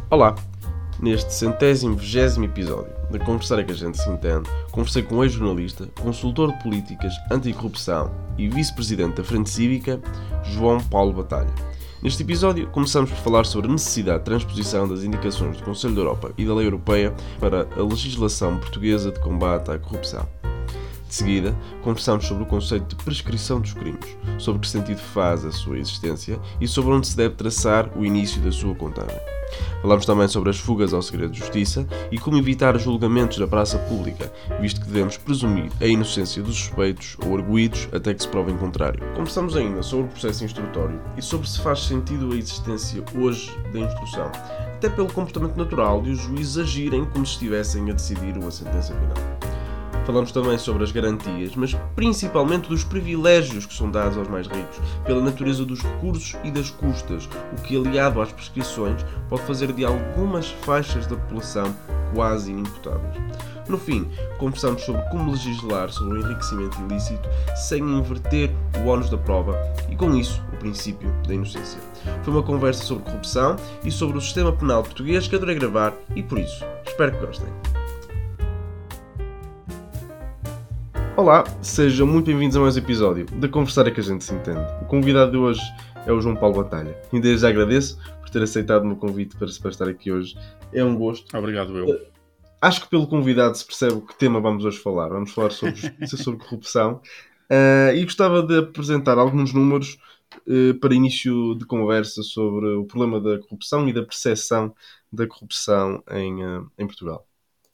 Olá! Neste 120º episódio da Conversar é que a gente se entende, conversei com um ex-jornalista, consultor de políticas anticorrupção e vice-presidente da Frente Cívica, João Paulo Batalha. Neste episódio, começamos por falar sobre a necessidade de transposição das indicações do Conselho da Europa e da Lei Europeia para a legislação portuguesa de combate à corrupção. De seguida, conversamos sobre o conceito de prescrição dos crimes, sobre que sentido faz a sua existência e sobre onde se deve traçar o início da sua contagem. Falamos também sobre as fugas ao segredo de justiça e como evitar julgamentos na praça pública, visto que devemos presumir a inocência dos suspeitos ou arguidos até que se prove em contrário. Conversamos ainda sobre o processo instrutório e sobre se faz sentido a existência hoje da instrução, até pelo comportamento natural de os juízes agirem como se estivessem a decidir uma sentença final. Falamos também sobre as garantias, mas principalmente dos privilégios que são dados aos mais ricos, pela natureza dos recursos e das custas, o que, aliado às prescrições, pode fazer de algumas faixas da população quase inimputáveis. No fim, conversamos sobre como legislar sobre o enriquecimento ilícito sem inverter o ónus da prova e, com isso, o princípio da inocência. Foi uma conversa sobre corrupção e sobre o sistema penal português que adorei gravar e, por isso, espero que gostem. Olá, sejam muito bem-vindos a mais um episódio da Conversar é que a gente se entende. O convidado de hoje é o João Paulo Batalha. E desde já agradeço por ter aceitado o meu convite para estar aqui hoje. É um gosto. Obrigado, eu. Acho que pelo convidado se percebe que tema vamos hoje falar. Vamos falar sobre corrupção. E gostava de apresentar alguns números para início de conversa sobre o problema da corrupção e da percepção da corrupção em Portugal.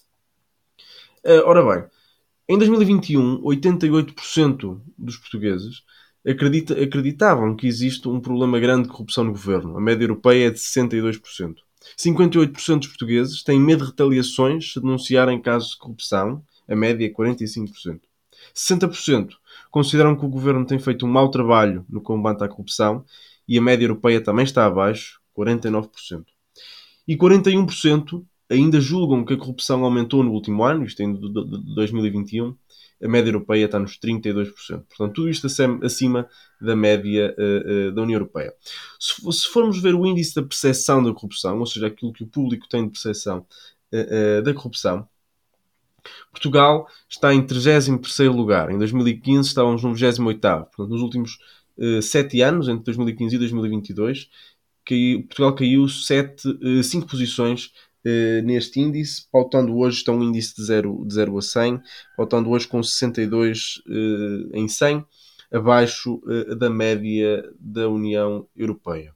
Ora bem, em 2021, 88% dos portugueses acreditavam que existe um problema grande de corrupção no governo. A média europeia é de 62%. 58% dos portugueses têm medo de retaliações se denunciarem casos de corrupção. A média é 45%. 60% consideram que o governo tem feito um mau trabalho no combate à corrupção e a média europeia também está abaixo, 49%. E 41% ainda julgam que a corrupção aumentou no último ano, isto em 2021, a média europeia está nos 32%. Portanto, tudo isto acima da média da União Europeia. Se formos ver o índice da percepção da corrupção, ou seja, aquilo que o público tem de percepção da corrupção, Portugal está em 33º lugar. Em 2015 estávamos no 28º. Portanto, nos últimos 7 anos, entre 2015 e 2022, Portugal caiu 5 posições neste índice, pautando hoje, está um índice de 0 a 100, pautando hoje com 62 em 100, abaixo da média da União Europeia.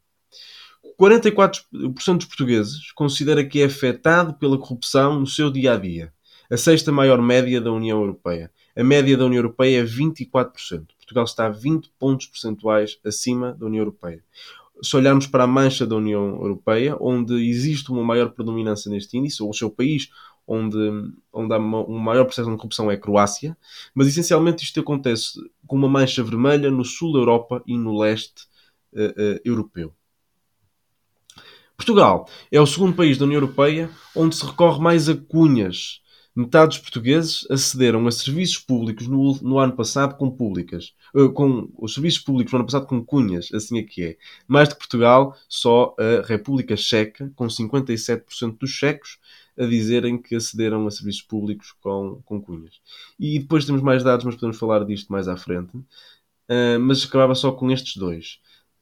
44% dos portugueses considera que é afetado pela corrupção no seu dia-a-dia, a sexta maior média da União Europeia. A média da União Europeia é 24%. Portugal está a 20 pontos percentuais acima da União Europeia. Se olharmos para a mancha da União Europeia, onde existe uma maior predominância neste índice, ou o seu país onde há uma maior percepção de corrupção é a Croácia, mas essencialmente isto acontece com uma mancha vermelha no sul da Europa e no leste europeu. Portugal é o segundo país da União Europeia onde se recorre mais a cunhas. Metade dos portugueses acederam a serviços públicos no ano passado com públicas. Com os serviços públicos no ano passado com cunhas, assim é que é. Mais de Portugal, só a República Checa, com 57% dos checos a dizerem que acederam a serviços públicos com cunhas. E depois temos mais dados, mas podemos falar disto mais à frente. Mas acabava só com estes dois.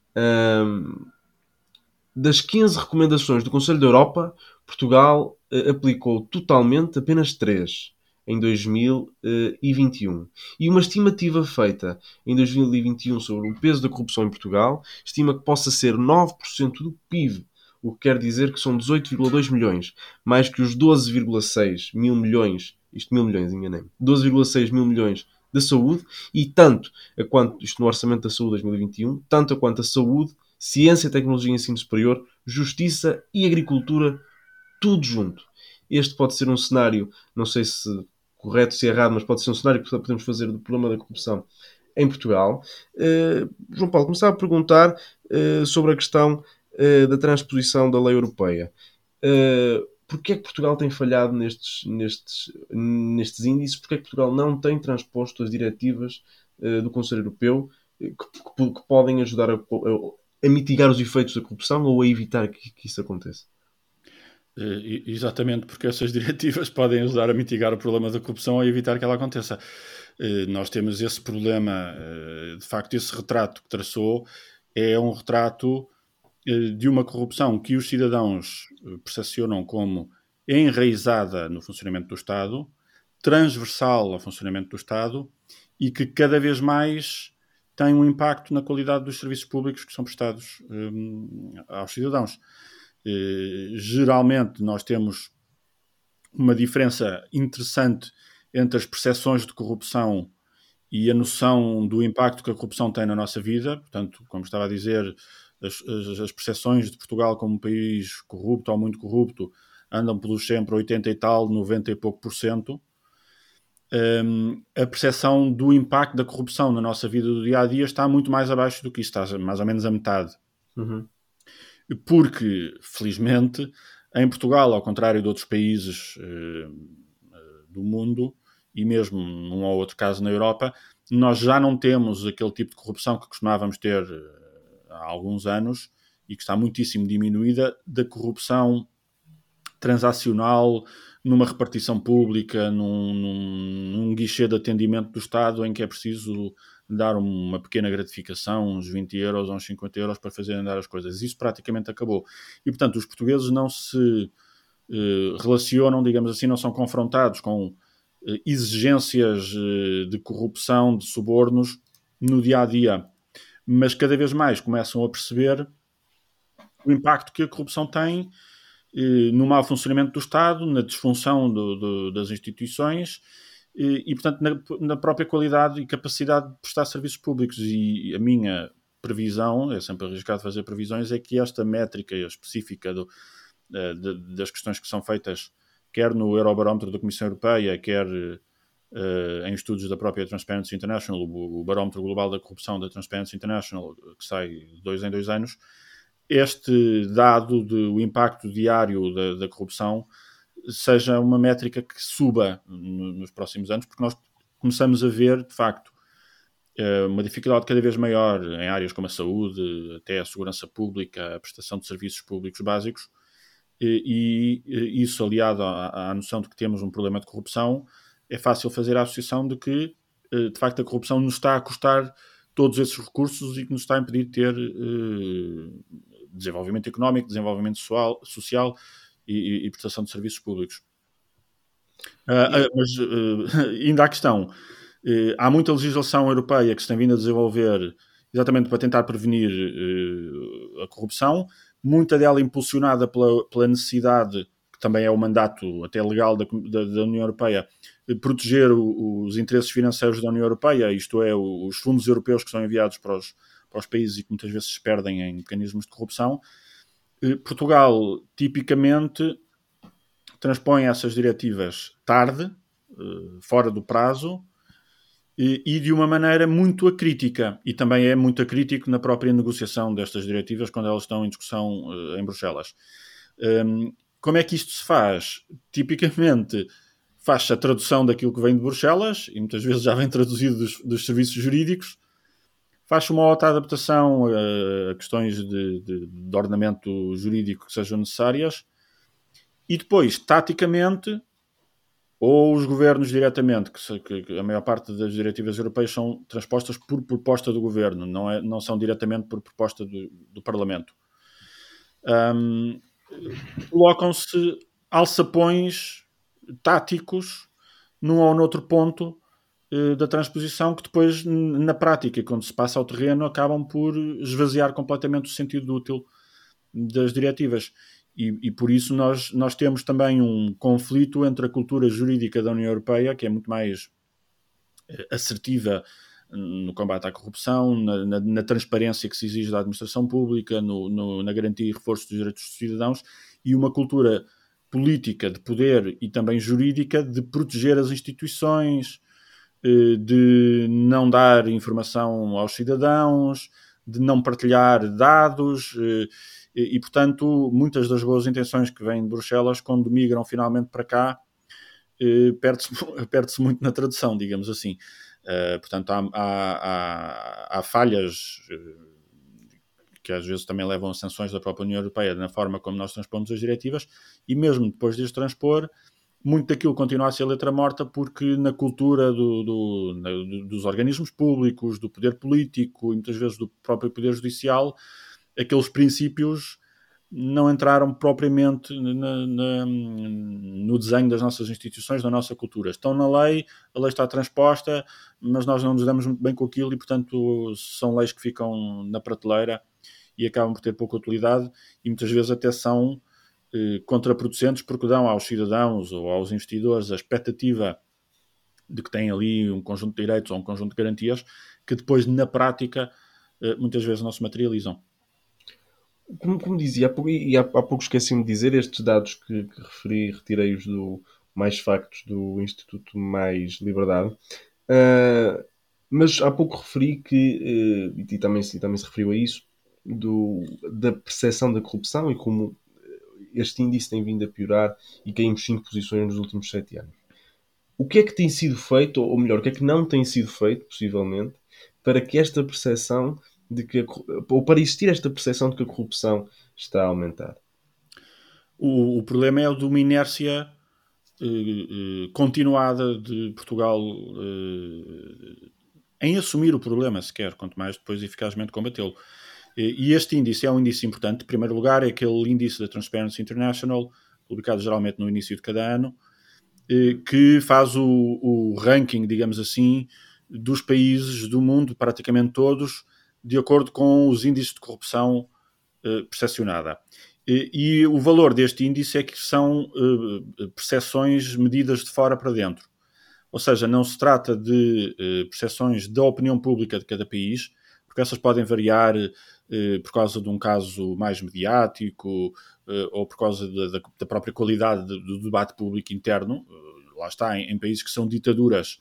Das 15 recomendações do Conselho da Europa, Portugal aplicou totalmente apenas 3 em 2021. E uma estimativa feita em 2021 sobre o peso da corrupção em Portugal estima que possa ser 9% do PIB, o que quer dizer que são 18,2 milhões, mais que os 12,6 mil milhões, 12,6 mil milhões da saúde, e tanto a quanto, isto no Orçamento da Saúde 2021, tanto a quanto a saúde, ciência, tecnologia e ensino superior, justiça e agricultura, tudo junto. Este pode ser um cenário, não sei se correto, se errado, mas pode ser um cenário que podemos fazer do problema da corrupção em Portugal. João Paulo, começava a perguntar sobre a questão da transposição da lei europeia. Porquê é que Portugal tem falhado nestes índices? Porquê é que Portugal não tem transposto as diretivas do Conselho Europeu que podem ajudar a mitigar os efeitos da corrupção ou a evitar que isso aconteça? Exatamente, porque essas diretivas podem ajudar a mitigar o problema da corrupção ou a evitar que ela aconteça. Nós temos esse problema, de facto, esse retrato que traçou é um retrato de uma corrupção que os cidadãos percepcionam como enraizada no funcionamento do Estado, transversal ao funcionamento do Estado e que cada vez mais tem um impacto na qualidade dos serviços públicos que são prestados aos cidadãos. Geralmente nós temos uma diferença interessante entre as percepções de corrupção e a noção do impacto que a corrupção tem na nossa vida. Portanto, como estava a dizer, as percepções de Portugal como um país corrupto ou muito corrupto andam pelos sempre 80 e tal, 90 e pouco por cento. A percepção do impacto da corrupção na nossa vida do dia-a-dia está muito mais abaixo do que isso, está mais ou menos a metade. Uhum. Porque, felizmente, em Portugal, ao contrário de outros países do mundo, e mesmo num ou outro caso na Europa, nós já não temos aquele tipo de corrupção que costumávamos ter há alguns anos e que está muitíssimo diminuída, da corrupção transacional numa repartição pública, num guichê de atendimento do Estado em que é preciso dar uma pequena gratificação, uns 20 euros ou uns 50 euros para fazerem andar as coisas. Isso praticamente acabou. E, portanto, os portugueses não se relacionam, digamos assim, não são confrontados com exigências de corrupção, de subornos no dia-a-dia. Mas cada vez mais começam a perceber o impacto que a corrupção tem no mau funcionamento do Estado, na disfunção das instituições e portanto, na própria qualidade e capacidade de prestar serviços públicos. E a minha previsão, é sempre arriscado fazer previsões, é que esta métrica específica das questões que são feitas, quer no Eurobarómetro da Comissão Europeia, quer em estudos da própria Transparency International, o Barómetro Global da Corrupção da Transparency International, que sai de 2 em 2 anos, este dado do impacto diário da corrupção seja uma métrica que suba nos próximos anos, porque nós começamos a ver, de facto, uma dificuldade cada vez maior em áreas como a saúde, até a segurança pública, a prestação de serviços públicos básicos, e isso aliado à noção de que temos um problema de corrupção, é fácil fazer a associação de que, de facto, a corrupção nos está a custar todos esses recursos e que nos está a impedir de ter desenvolvimento económico, desenvolvimento social e prestação de serviços públicos. Mas ainda há questão, há muita legislação europeia que se tem vindo a desenvolver exatamente para tentar prevenir a corrupção, muita dela impulsionada pela necessidade, que também é o mandato até legal da União Europeia, de proteger os interesses financeiros da União Europeia, isto é, os fundos europeus que são enviados para os países e que muitas vezes se perdem em mecanismos de corrupção. Portugal, tipicamente, transpõe essas diretivas tarde, fora do prazo, e de uma maneira muito acrítica. E também é muito acrítico na própria negociação destas diretivas quando elas estão em discussão em Bruxelas. Como é que isto se faz? Tipicamente, faz-se a tradução daquilo que vem de Bruxelas, e muitas vezes já vem traduzido dos serviços jurídicos, faz-se uma outra adaptação a questões de ordenamento jurídico que sejam necessárias, e depois, taticamente, ou os governos diretamente, que a maior parte das diretivas europeias são transpostas por proposta do governo, não são diretamente por proposta do Parlamento. Colocam-se alçapões táticos num ou noutro ponto da transposição que depois, na prática, quando se passa ao terreno, acabam por esvaziar completamente o sentido útil das diretivas. E por isso nós temos também um conflito entre a cultura jurídica da União Europeia, que é muito mais assertiva no combate à corrupção, na transparência que se exige da administração pública, na garantia e reforço dos direitos dos cidadãos, e uma cultura política de poder e também jurídica de proteger as instituições, de não dar informação aos cidadãos, de não partilhar dados, e portanto, muitas das boas intenções que vêm de Bruxelas, quando migram finalmente para cá, perde-se muito na tradução, digamos assim. Portanto, há falhas que às vezes também levam a sanções da própria União Europeia na forma como nós transpomos as diretivas, e mesmo depois de as transpor, muito daquilo continua a ser letra morta, porque na cultura dos organismos públicos, do poder político e muitas vezes do próprio poder judicial, aqueles princípios não entraram propriamente no desenho das nossas instituições, da nossa cultura. Estão na lei, a lei está transposta, mas nós não nos damos muito bem com aquilo e, portanto, são leis que ficam na prateleira e acabam por ter pouca utilidade e muitas vezes até são contraproducentes, porque dão aos cidadãos ou aos investidores a expectativa de que têm ali um conjunto de direitos ou um conjunto de garantias que depois, na prática, muitas vezes não se materializam. Como dizia, há pouco esqueci-me de dizer, estes dados que referi, retirei-os do Mais Factos do Instituto Mais Liberdade, mas há pouco referi que, e também se referiu a isso, da percepção da corrupção e como este índice tem vindo a piorar e caímos 5 posições nos últimos 7 anos. O que é que tem sido feito, ou melhor, o que é que não tem sido feito, possivelmente, para que esta percepção ou para existir esta percepção de que a corrupção está a aumentar? O problema é o de uma inércia continuada de Portugal em assumir o problema sequer, quanto mais depois eficazmente combatê-lo. E este índice é um índice importante. Em primeiro lugar, é aquele índice da Transparency International, publicado geralmente no início de cada ano, que faz o ranking, digamos assim, dos países do mundo, praticamente todos, de acordo com os índices de corrupção percepcionada. E o valor deste índice é que são percepções medidas de fora para dentro. Ou seja, não se trata de percepções da opinião pública de cada país, porque essas podem variar por causa de um caso mais mediático ou por causa da própria qualidade do debate público interno. Lá está, em países que são ditaduras,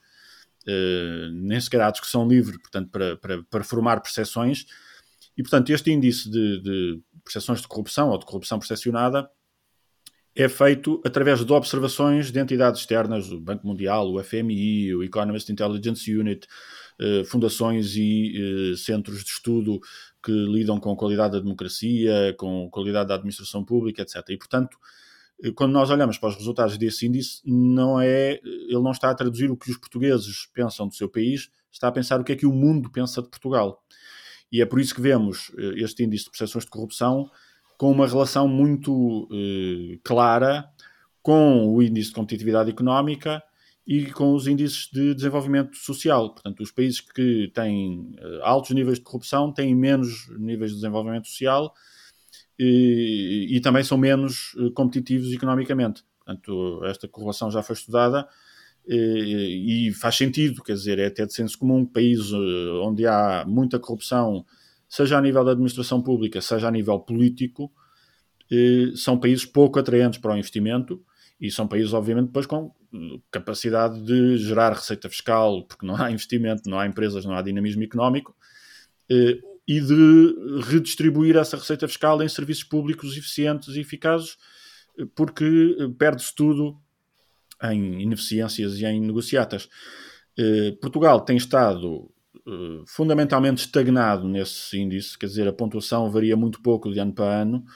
nem sequer há discussão livre, portanto, para formar percepções. E, portanto, este índice de percepções de corrupção ou de corrupção percepcionada é feito através de observações de entidades externas, o Banco Mundial, o FMI, o Economist Intelligence Unit, fundações e centros de estudo que lidam com a qualidade da democracia, com a qualidade da administração pública, etc. E, portanto, quando nós olhamos para os resultados desse índice, ele não está a traduzir o que os portugueses pensam do seu país, está a pensar o que é que o mundo pensa de Portugal. E é por isso que vemos este índice de percepções de corrupção com uma relação muito clara com o índice de competitividade económica e com os índices de desenvolvimento social. Portanto, os países que têm altos níveis de corrupção têm menos níveis de desenvolvimento social e também são menos competitivos economicamente. Portanto, esta correlação já foi estudada e faz sentido, quer dizer, é até de senso comum que países onde há muita corrupção, seja a nível da administração pública, seja a nível político, são países pouco atraentes para o investimento e são países, obviamente, depois com capacidade de gerar receita fiscal, porque não há investimento, não há empresas, não há dinamismo económico, e de redistribuir essa receita fiscal em serviços públicos eficientes e eficazes, porque perde-se tudo em ineficiências e em negociatas. Portugal tem estado fundamentalmente estagnado nesse índice, quer dizer, a pontuação varia muito pouco de ano para ano,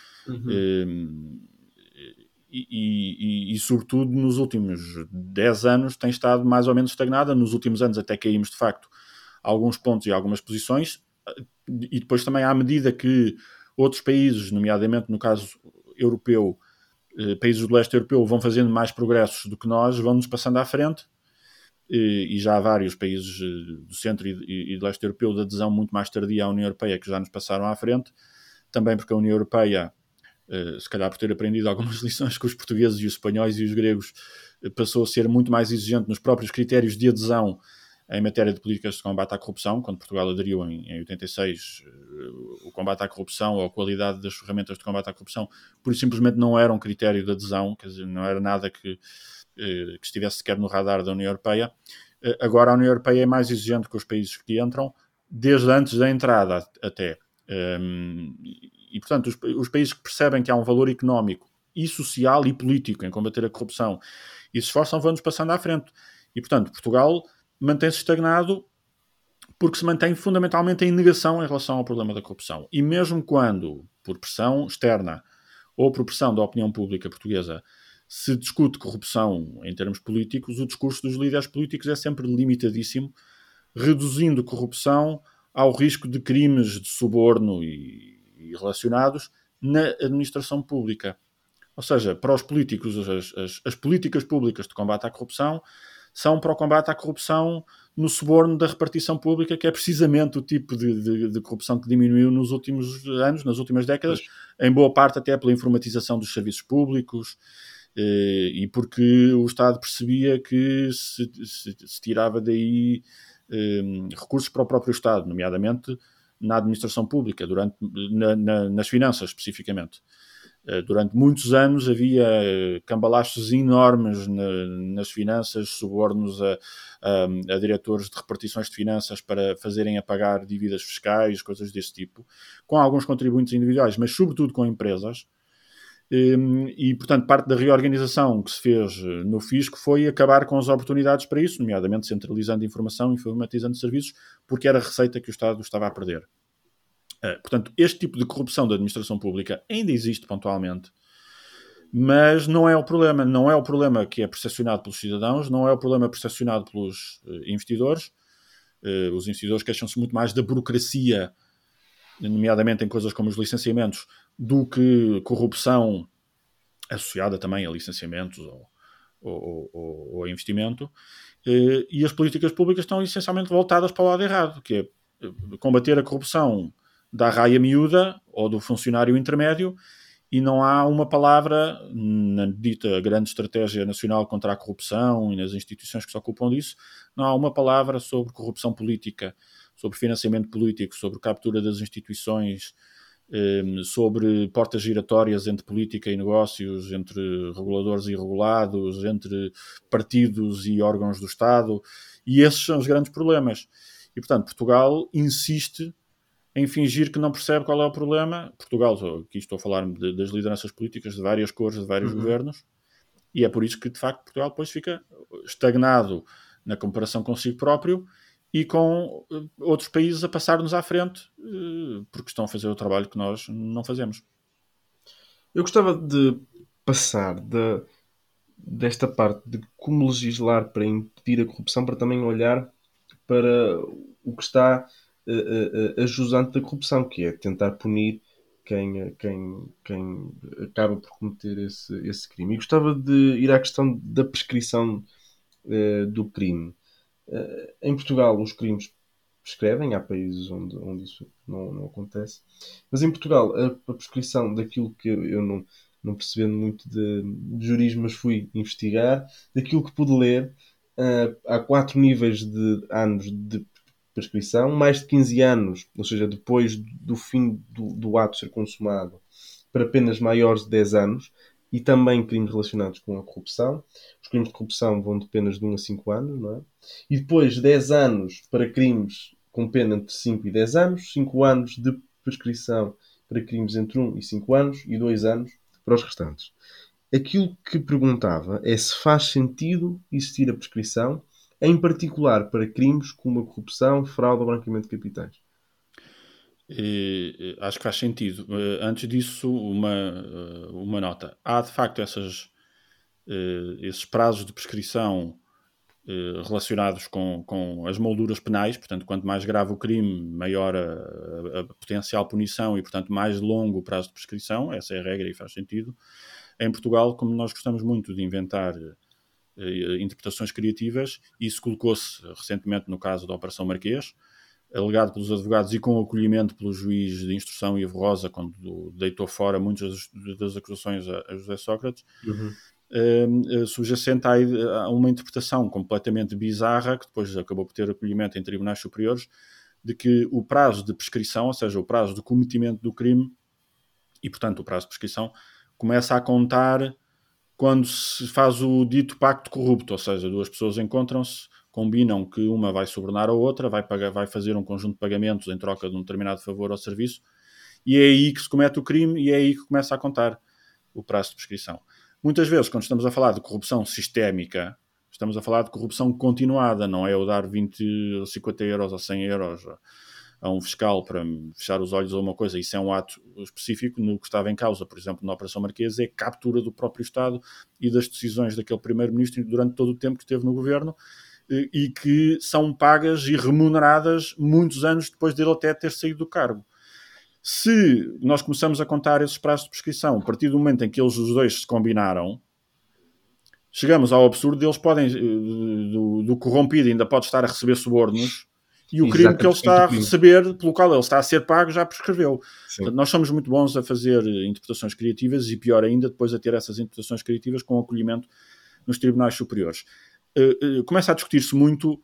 e sobretudo nos últimos 10 anos tem estado mais ou menos estagnada. Nos últimos anos até caímos de facto alguns pontos e algumas posições, e depois também à medida que outros países, nomeadamente no caso europeu, países do leste europeu vão fazendo mais progressos do que nós, vão-nos passando à frente, e já há vários países do centro e do leste europeu de adesão muito mais tardia à União Europeia que já nos passaram à frente, também porque a União Europeia, se calhar por ter aprendido algumas lições com os portugueses e os espanhóis e os gregos, passou a ser muito mais exigente nos próprios critérios de adesão em matéria de políticas de combate à corrupção. Quando Portugal aderiu em 86, o combate à corrupção ou a qualidade das ferramentas de combate à corrupção, por isso simplesmente não era um critério de adesão, quer dizer, não era nada que estivesse sequer no radar da União Europeia. Agora a União Europeia é mais exigente com os países que entram, desde antes da entrada até. E portanto, os países que percebem que há um valor económico e social e político em combater a corrupção e se esforçam, vão-nos passando à frente. E portanto, Portugal mantém-se estagnado porque se mantém fundamentalmente em negação em relação ao problema da corrupção. E mesmo quando, por pressão externa ou por pressão da opinião pública portuguesa, se discute corrupção em termos políticos, o discurso dos líderes políticos é sempre limitadíssimo, reduzindo corrupção ao risco de crimes de suborno e relacionados na administração pública. Ou seja, para os políticos, as políticas públicas de combate à corrupção são para o combate à corrupção no suborno da repartição pública, que é precisamente o tipo de corrupção que diminuiu nos últimos anos, nas últimas décadas, em boa parte até pela informatização dos serviços públicos, e porque o Estado percebia que se tirava daí recursos para o próprio Estado, nomeadamente na administração pública, nas finanças especificamente. Durante muitos anos havia cambalachos enormes nas finanças, subornos a diretores de repartições de finanças para fazerem apagar dívidas fiscais, coisas desse tipo, com alguns contribuintes individuais, mas sobretudo com empresas. E, portanto, parte da reorganização que se fez no fisco foi acabar com as oportunidades para isso, nomeadamente centralizando informação, informatizando serviços, porque era a receita que o Estado estava a perder. Portanto, este tipo de corrupção da administração pública ainda existe pontualmente, mas não é o problema. Não é o problema que é percepcionado pelos cidadãos, não é o problema percepcionado pelos investidores. Os investidores queixam-se muito mais da burocracia, nomeadamente em coisas como os licenciamentos, do que corrupção associada também a licenciamentos ou a investimento. E as políticas públicas estão essencialmente voltadas para o lado errado, que é combater a corrupção da raia miúda ou do funcionário intermédio, e não há uma palavra na dita grande estratégia nacional contra a corrupção e nas instituições que se ocupam disso, não há uma palavra sobre corrupção política, sobre financiamento político, sobre captura das instituições, sobre portas giratórias entre política e negócios, entre reguladores e irregulados, entre partidos e órgãos do Estado, e esses são os grandes problemas. E, portanto, Portugal insiste em fingir que não percebe qual é o problema. Portugal, aqui estou a falar das lideranças políticas de várias cores, de vários governos, e é por isso que, de facto, Portugal depois fica estagnado na comparação consigo próprio e com outros países a passar-nos à frente, porque estão a fazer o trabalho que nós não fazemos. Eu gostava de passar desta parte de como legislar para impedir a corrupção, para também olhar para o que está a jusante da corrupção, que é tentar punir quem acaba por cometer esse crime. E gostava de ir à questão da prescrição do crime. Em Portugal, os crimes prescrevem, há países onde isso não acontece, mas em Portugal, a prescrição daquilo que eu não percebendo muito de jurismo, mas fui investigar, daquilo que pude ler, há 4 níveis de anos de prescrição, mais de 15 anos, ou seja, depois do fim do ato ser consumado, para penas maiores de 10 anos, e também crimes relacionados com a corrupção. Os crimes de corrupção vão de penas de 1 a 5 anos, não é? E depois 10 anos para crimes com pena entre 5 e 10 anos, 5 anos de prescrição para crimes entre 1 e 5 anos e 2 anos para os restantes. Aquilo que perguntava é se faz sentido existir a prescrição, em particular para crimes como a corrupção, fraude ou branqueamento de capitais. Acho que faz sentido. Antes disso, uma nota. Há, de facto, esses prazos de prescrição relacionados com as molduras penais. Portanto, quanto mais grave o crime, maior a potencial punição e, portanto, mais longo o prazo de prescrição. Essa é a regra e faz sentido. Em Portugal, como nós gostamos muito de inventar interpretações criativas, isso colocou-se recentemente no caso da Operação Marquês, alegado pelos advogados e com acolhimento pelo juiz de instrução Ivo Rosa, quando deitou fora muitas das acusações a José Sócrates, subjacente a uma interpretação completamente bizarra, que depois acabou por ter acolhimento em tribunais superiores, de que o prazo de prescrição, ou seja, o prazo de cometimento do crime, e portanto o prazo de prescrição, começa a contar quando se faz o dito pacto corrupto, ou seja, duas pessoas encontram-se, combinam que uma vai subornar a outra, vai fazer um conjunto de pagamentos em troca de um determinado favor ou serviço, e é aí que se comete o crime e é aí que começa a contar o prazo de prescrição. Muitas vezes, quando estamos a falar de corrupção sistémica, Estamos a falar de corrupção continuada, não é o dar 20 ou 50 euros ou 100 euros a um fiscal para fechar os olhos a uma coisa. Isso é um ato específico. No que estava em causa, por exemplo, na Operação Marquesa, é a captura do próprio Estado e das decisões daquele primeiro-ministro durante todo o tempo que esteve no governo, e que são pagas e remuneradas muitos anos depois dele até ter saído do cargo. Se nós começamos a contar esses prazos de prescrição, a partir do momento em que eles os dois se combinaram, chegamos ao absurdo de eles podem, do corrompido ainda pode estar a receber subornos, e o crime que ele está a receber, pelo qual ele está a ser pago, já prescreveu. Portanto, nós somos muito bons a fazer interpretações criativas, e pior ainda, depois a ter essas interpretações criativas com acolhimento nos tribunais superiores. Começa a discutir-se muito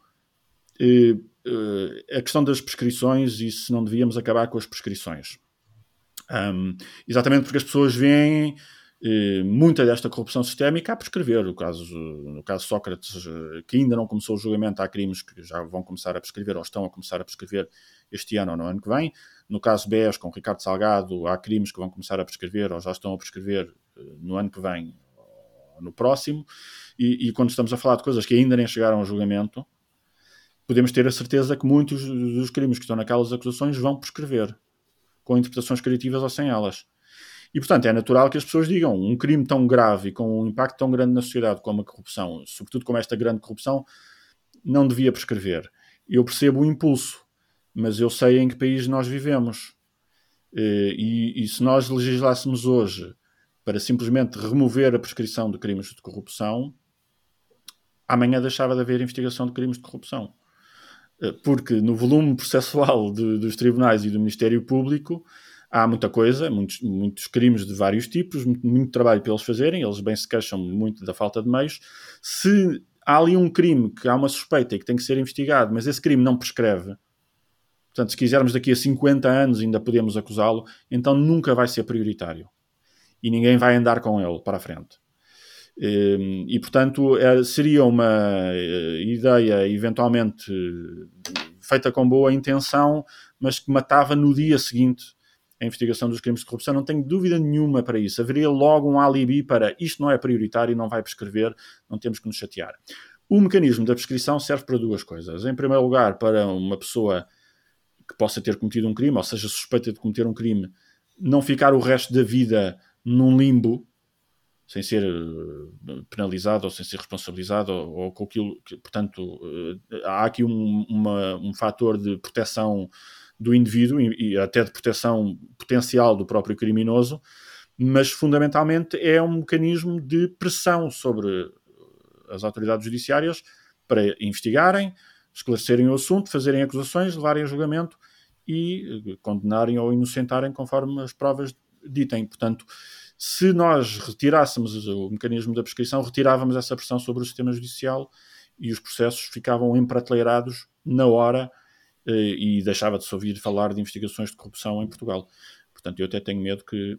a questão das prescrições e se não devíamos acabar com as prescrições. Exatamente porque as pessoas veem muita desta corrupção sistémica a prescrever. No caso Sócrates, que ainda não começou o julgamento, há crimes que já vão começar a prescrever ou estão a começar a prescrever este ano ou no ano que vem. No caso BES, com Ricardo Salgado, há crimes que vão começar a prescrever ou já estão a prescrever no ano que vem ou no próximo. E quando estamos a falar de coisas que ainda nem chegaram ao julgamento, podemos ter a certeza que muitos dos crimes que estão naquelas acusações vão prescrever, com interpretações criativas ou sem elas. E, portanto, é natural que as pessoas digam um crime tão grave e com um impacto tão grande na sociedade como a corrupção, sobretudo como esta grande corrupção, não devia prescrever. Eu percebo o impulso, mas eu sei em que país nós vivemos. E se nós legislássemos hoje para simplesmente remover a prescrição de crimes de corrupção, amanhã deixava de haver investigação de crimes de corrupção. Porque no volume processual dos tribunais e do Ministério Público há muita coisa, muitos crimes de vários tipos, muito trabalho para eles fazerem, eles bem se queixam muito da falta de meios. Se há ali um crime que há uma suspeita e que tem que ser investigado, mas esse crime não prescreve, portanto, se quisermos daqui a 50 anos ainda podemos acusá-lo, então nunca vai ser prioritário. E ninguém vai andar com ele para a frente. E, portanto, seria uma ideia eventualmente feita com boa intenção, mas que matava no dia seguinte a investigação dos crimes de corrupção. Não tenho dúvida nenhuma para isso. Haveria logo um alibi para isto não é prioritário, não vai prescrever, não temos que nos chatear. O mecanismo da prescrição serve para duas coisas. Em primeiro lugar, para uma pessoa que possa ter cometido um crime, ou seja, suspeita de cometer um crime, não ficar o resto da vida num limbo, sem ser penalizado ou sem ser responsabilizado ou com aquilo que, portanto, há aqui um fator de proteção do indivíduo e até de proteção potencial do próprio criminoso, mas fundamentalmente é um mecanismo de pressão sobre as autoridades judiciárias para investigarem, esclarecerem o assunto, fazerem acusações, levarem a julgamento e condenarem ou inocentarem conforme as provas ditem. Portanto, se nós retirássemos o mecanismo da prescrição, retirávamos essa pressão sobre o sistema judicial e os processos ficavam emprateleirados na hora e deixava de se ouvir falar de investigações de corrupção em Portugal. Portanto, eu até tenho medo que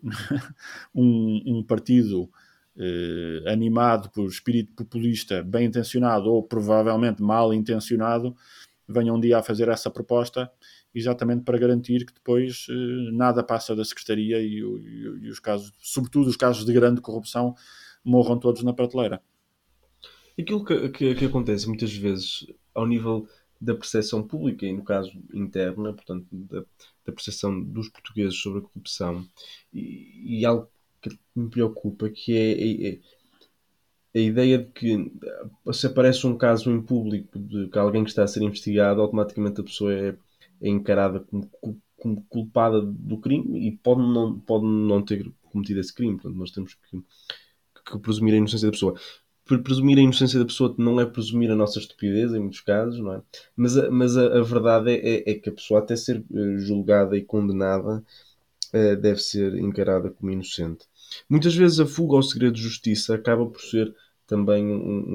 um partido animado por espírito populista, bem intencionado ou provavelmente mal intencionado, venha um dia a fazer essa proposta exatamente para garantir que depois nada passa da Secretaria e os casos, sobretudo os casos de grande corrupção, morram todos na prateleira. Aquilo que acontece muitas vezes ao nível da percepção pública e no caso interna, portanto, da percepção dos portugueses sobre a corrupção e algo que me preocupa, que é a ideia de que se aparece um caso em público de que alguém que está a ser investigado, automaticamente a pessoa é encarada como culpada do crime e pode não ter cometido esse crime. Portanto, nós temos que presumir a inocência da pessoa. Presumir a inocência da pessoa não é presumir a nossa estupidez, em muitos casos, não é? Mas a verdade é que a pessoa, até ser julgada e condenada, deve ser encarada como inocente. Muitas vezes a fuga ao segredo de justiça acaba por ser também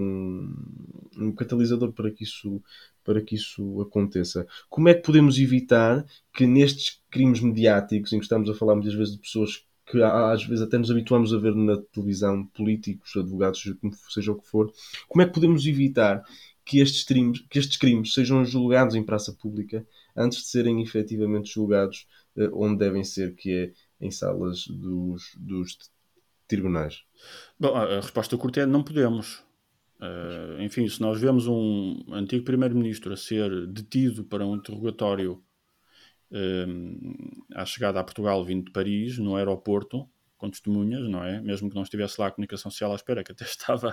um catalisador para que isso aconteça. Como é que podemos evitar que nestes crimes mediáticos, em que estamos a falar muitas vezes de pessoas que às vezes até nos habituamos a ver na televisão, políticos, advogados, seja o que for, como é que podemos evitar que estes crimes sejam julgados em praça pública antes de serem efetivamente julgados onde devem ser, que é em salas dos tribunais? Bom, a resposta curta é não podemos. Enfim, se nós vemos um antigo primeiro-ministro a ser detido para um interrogatório à chegada a Portugal vindo de Paris, no aeroporto, com testemunhas, não é? Mesmo que não estivesse lá a comunicação social à espera, que até estava...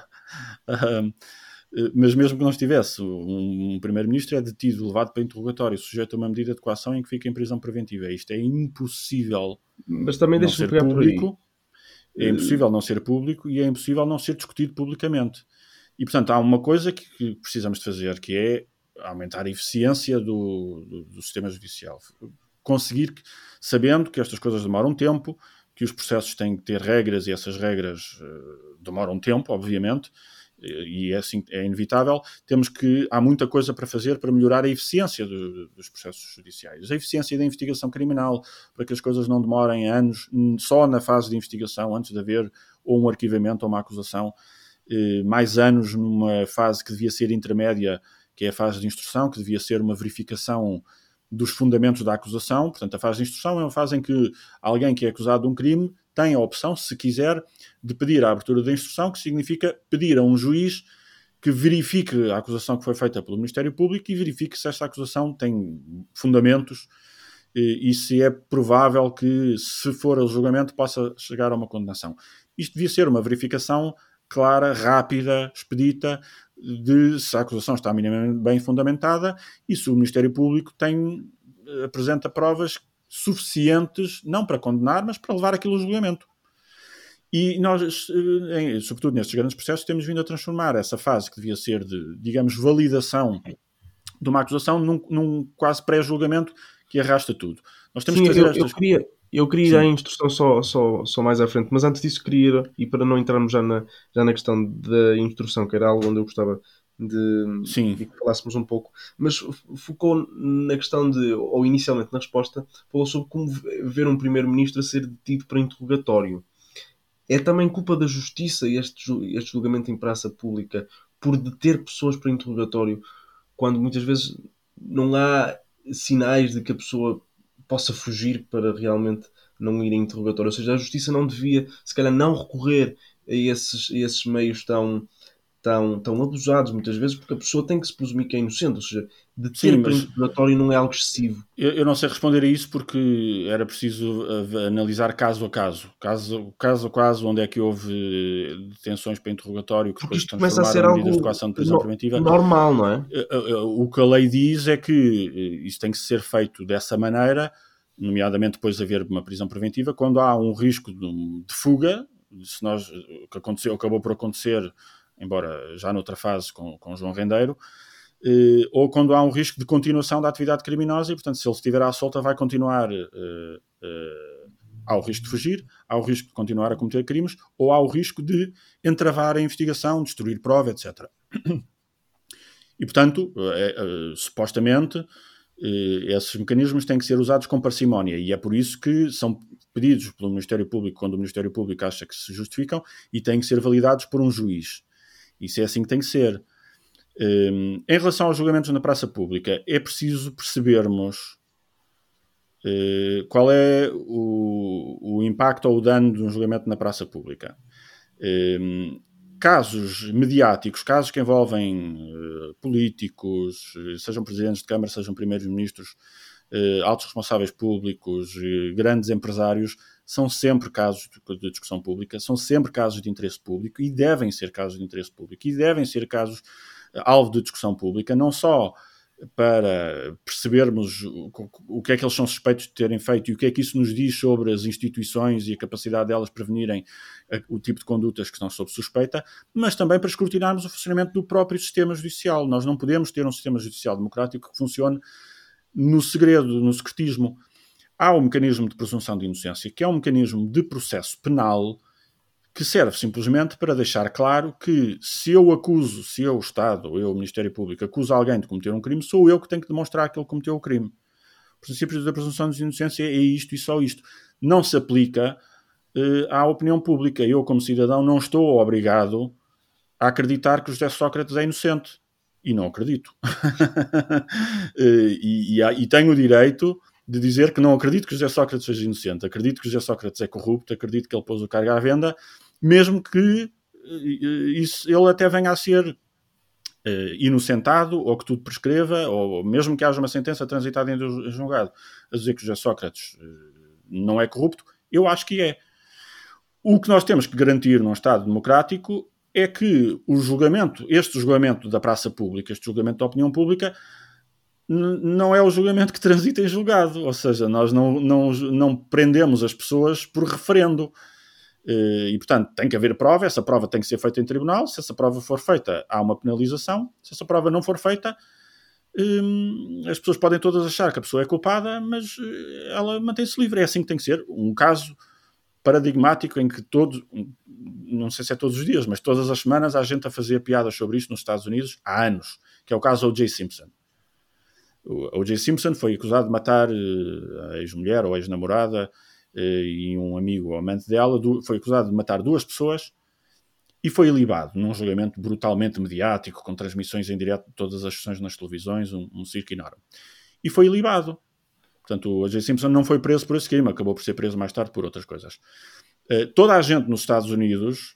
mas mesmo que não estivesse, um primeiro-ministro é detido, levado para interrogatório, sujeito a uma medida de coação em que fica em prisão preventiva. Isto é impossível Mas também não deixa-me ser pegar por aí. público, é impossível não ser público e é impossível não ser discutido publicamente. E, portanto, há uma coisa que precisamos de fazer, que é aumentar a eficiência do sistema judicial. Conseguir, sabendo que estas coisas demoram tempo, que os processos têm que ter regras e essas regras demoram tempo, obviamente, e é assim, é inevitável, há muita coisa para fazer para melhorar a eficiência dos processos judiciais. A eficiência da investigação criminal, para que as coisas não demorem anos, só na fase de investigação, antes de haver ou um arquivamento ou uma acusação, mais anos numa fase que devia ser intermédia, que é a fase de instrução, que devia ser uma verificação dos fundamentos da acusação. Portanto, a fase de instrução é uma fase em que alguém que é acusado de um crime tem a opção, se quiser, de pedir a abertura da instrução, que significa pedir a um juiz que verifique a acusação que foi feita pelo Ministério Público e verifique se esta acusação tem fundamentos e se é provável que, se for ao julgamento, possa chegar a uma condenação. Isto devia ser uma verificação clara, rápida, expedita, de se a acusação está minimamente bem fundamentada e se o Ministério Público apresenta provas suficientes, não para condenar, mas para levar aquilo ao julgamento. E nós, sobretudo nestes grandes processos, temos vindo a transformar essa fase que devia ser de, digamos, validação de uma acusação num quase pré-julgamento que arrasta tudo. Nós temos que fazer eu queria ir à instrução só mais à frente, mas antes disso queria ir, e para não entrarmos já na questão da instrução, que era algo onde eu gostava de que falássemos um pouco, mas focou na questão ou inicialmente na resposta, falou sobre como ver um primeiro-ministro a ser detido para interrogatório. É também culpa da justiça este julgamento em praça pública por deter pessoas para interrogatório, quando muitas vezes não há sinais de que a pessoa possa fugir para realmente não ir em interrogatório. Ou seja, a justiça não devia, se calhar, não recorrer a esses meios tão abusados muitas vezes, porque a pessoa tem que se presumir que é inocente. Ou seja, deter para interrogatório não é algo excessivo. Eu não sei responder a isso porque era preciso analisar caso a caso. Caso a caso, onde é que houve detenções para interrogatório que depois isto começa a ser algo de coação de prisão preventiva. Normal, não é? O que a lei diz é que isso tem que ser feito dessa maneira, nomeadamente depois de haver uma prisão preventiva, quando há um risco de fuga, o que aconteceu, acabou por acontecer, embora já noutra fase com João Rendeiro, ou quando há um risco de continuação da atividade criminosa e, portanto, se ele estiver à solta vai continuar, há o risco de fugir, há o risco de continuar a cometer crimes, ou há o risco de entravar a investigação, destruir prova, etc. E, portanto, supostamente, esses mecanismos têm que ser usados com parcimónia e é por isso que são pedidos pelo Ministério Público quando o Ministério Público acha que se justificam e têm que ser validados por um juiz. Isso é assim que tem que ser. Em relação aos julgamentos na praça pública, é preciso percebermos qual é o impacto ou o dano de um julgamento na praça pública. Casos mediáticos, casos que envolvem políticos, sejam presidentes de Câmara, sejam primeiros-ministros, altos responsáveis públicos, grandes empresários, são sempre casos de discussão pública, são sempre casos de interesse público e devem ser casos de interesse público e devem ser casos alvo de discussão pública, não só para percebermos o que é que eles são suspeitos de terem feito e o que é que isso nos diz sobre as instituições e a capacidade delas prevenirem o tipo de condutas que estão sob suspeita, mas também para escrutinarmos o funcionamento do próprio sistema judicial. Nós não podemos ter um sistema judicial democrático que funcione no segredo, no secretismo. Há o mecanismo de presunção de inocência, que é um mecanismo de processo penal que serve simplesmente para deixar claro que se eu, o Estado, ou eu, o Ministério Público, acuso alguém de cometer um crime, sou eu que tenho que demonstrar que ele cometeu o crime. O princípio da presunção de inocência é isto e só isto. Não se aplica à opinião pública. Eu, como cidadão, não estou obrigado a acreditar que o José Sócrates é inocente. E não acredito. E tenho o direito de dizer que não acredito que o José Sócrates seja inocente. Acredito que o José Sócrates é corrupto, acredito que ele pôs o cargo à venda, mesmo que ele até venha a ser inocentado, ou que tudo prescreva, ou mesmo que haja uma sentença transitada em julgado a dizer que o José Sócrates não é corrupto, eu acho que é. O que nós temos que garantir num Estado democrático é que este julgamento da praça pública, este julgamento da opinião pública, não é o julgamento que transita em julgado. Ou seja, nós não prendemos as pessoas por referendo. E, portanto, tem que haver prova, essa prova tem que ser feita em tribunal, se essa prova for feita, há uma penalização, se essa prova não for feita, as pessoas podem todas achar que a pessoa é culpada, mas ela mantém-se livre. É assim que tem que ser. Um caso paradigmático em que não sei se é todos os dias, mas todas as semanas há gente a fazer piadas sobre isto nos Estados Unidos há anos, que é o caso O.J. Simpson. O O.J. Simpson foi acusado de matar a ex-mulher ou a ex-namorada e um amigo ou amante dela, foi acusado de matar 2 pessoas e foi ilibado num julgamento brutalmente mediático, com transmissões em direto de todas as sessões nas televisões, um circo enorme. E foi ilibado. Portanto, o O.J. Simpson não foi preso por esse crime, acabou por ser preso mais tarde por outras coisas. Toda a gente nos Estados Unidos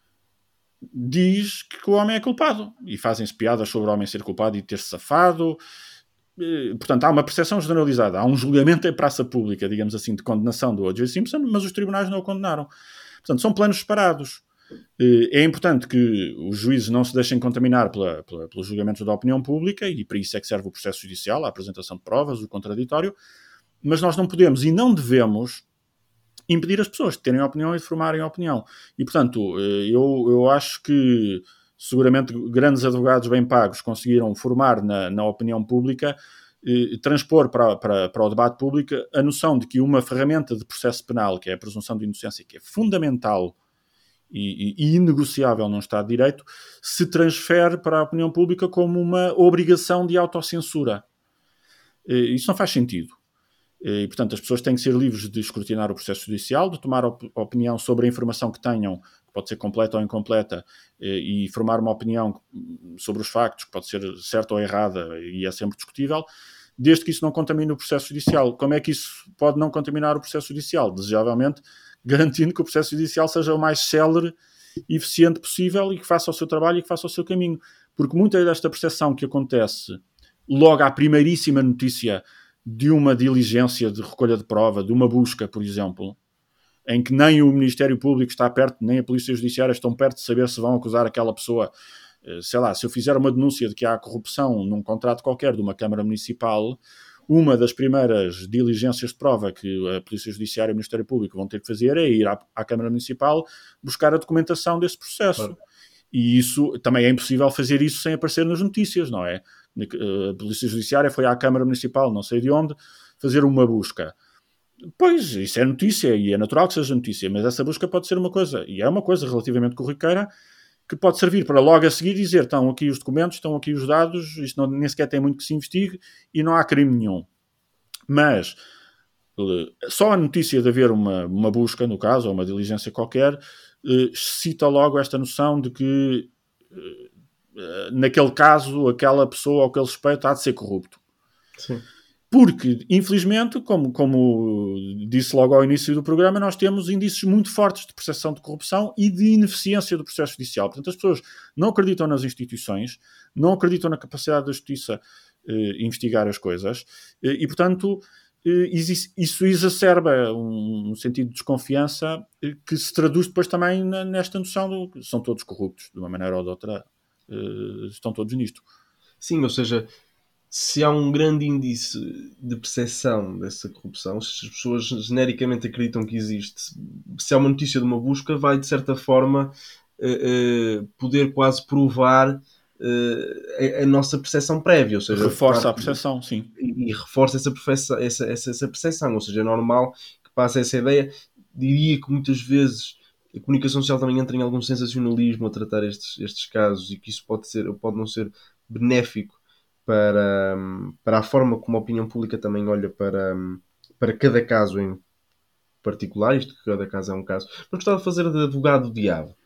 diz que o homem é culpado e fazem-se piadas sobre o homem ser culpado e ter-se safado. Portanto, há uma percepção generalizada, há um julgamento em praça pública, digamos assim, de condenação do O.J. Simpson, mas os tribunais não o condenaram. Portanto, são planos separados. É importante que os juízes não se deixem contaminar pelos julgamentos da opinião pública, e para isso é que serve o processo judicial, a apresentação de provas, o contraditório, mas nós não podemos e não devemos impedir as pessoas de terem opinião e de formarem opinião. E, portanto, eu acho que seguramente grandes advogados bem pagos conseguiram formar na opinião pública, transpor para o debate público a noção de que uma ferramenta de processo penal, que é a presunção de inocência, que é fundamental e inegociável num Estado de Direito, se transfere para a opinião pública como uma obrigação de autocensura. Isso não faz sentido. E, portanto, as pessoas têm que ser livres de escrutinar o processo judicial, de tomar opinião sobre a informação que tenham, que pode ser completa ou incompleta, e formar uma opinião sobre os factos, que pode ser certa ou errada, e é sempre discutível, desde que isso não contamine o processo judicial. Como é que isso pode não contaminar o processo judicial? Desejavelmente, garantindo que o processo judicial seja o mais célere e eficiente possível e que faça o seu trabalho e que faça o seu caminho. Porque muita desta percepção que acontece logo à primeiríssima notícia de uma diligência de recolha de prova, de uma busca, por exemplo, em que nem o Ministério Público está perto, nem a Polícia Judiciária estão perto de saber se vão acusar aquela pessoa. Sei lá, se eu fizer uma denúncia de que há corrupção num contrato qualquer de uma Câmara Municipal, uma das primeiras diligências de prova que a Polícia Judiciária e o Ministério Público vão ter que fazer é ir à Câmara Municipal buscar a documentação desse processo. Claro. E isso, também é impossível fazer isso sem aparecer nas notícias, não é? A Polícia Judiciária foi à Câmara Municipal, não sei de onde, fazer uma busca. Pois, isso é notícia e é natural que seja notícia, mas essa busca pode ser uma coisa, e é uma coisa relativamente corriqueira, que pode servir para logo a seguir dizer: estão aqui os documentos, estão aqui os dados, isto nem sequer tem muito que se investigue e não há crime nenhum. Mas só a notícia de haver uma busca, no caso, ou uma diligência qualquer, cita logo esta noção de que naquele caso, aquela pessoa ou aquele suspeito há de ser corrupto. Sim. Porque, infelizmente, como disse logo ao início do programa, nós temos indícios muito fortes de percepção de corrupção e de ineficiência do processo judicial. Portanto, as pessoas não acreditam nas instituições, não acreditam na capacidade da justiça investigar as coisas e, portanto, isso exacerba um sentido de desconfiança que se traduz depois também nesta noção de que são todos corruptos, de uma maneira ou de outra. Estão todos nisto. Sim, ou seja, se há um grande índice de percepção dessa corrupção, se as pessoas genericamente acreditam que existe, se há uma notícia de uma busca, vai de certa forma poder quase provar a nossa percepção prévia, ou seja, reforça a percepção, sim, e reforça essa percepção, ou seja, é normal que passe essa ideia. Diria que muitas vezes a comunicação social também entra em algum sensacionalismo a tratar estes casos, e que isso pode não ser benéfico para a forma como a opinião pública também olha para cada caso em particular, isto que cada caso é um caso. Mas gostava de fazer de advogado do diabo.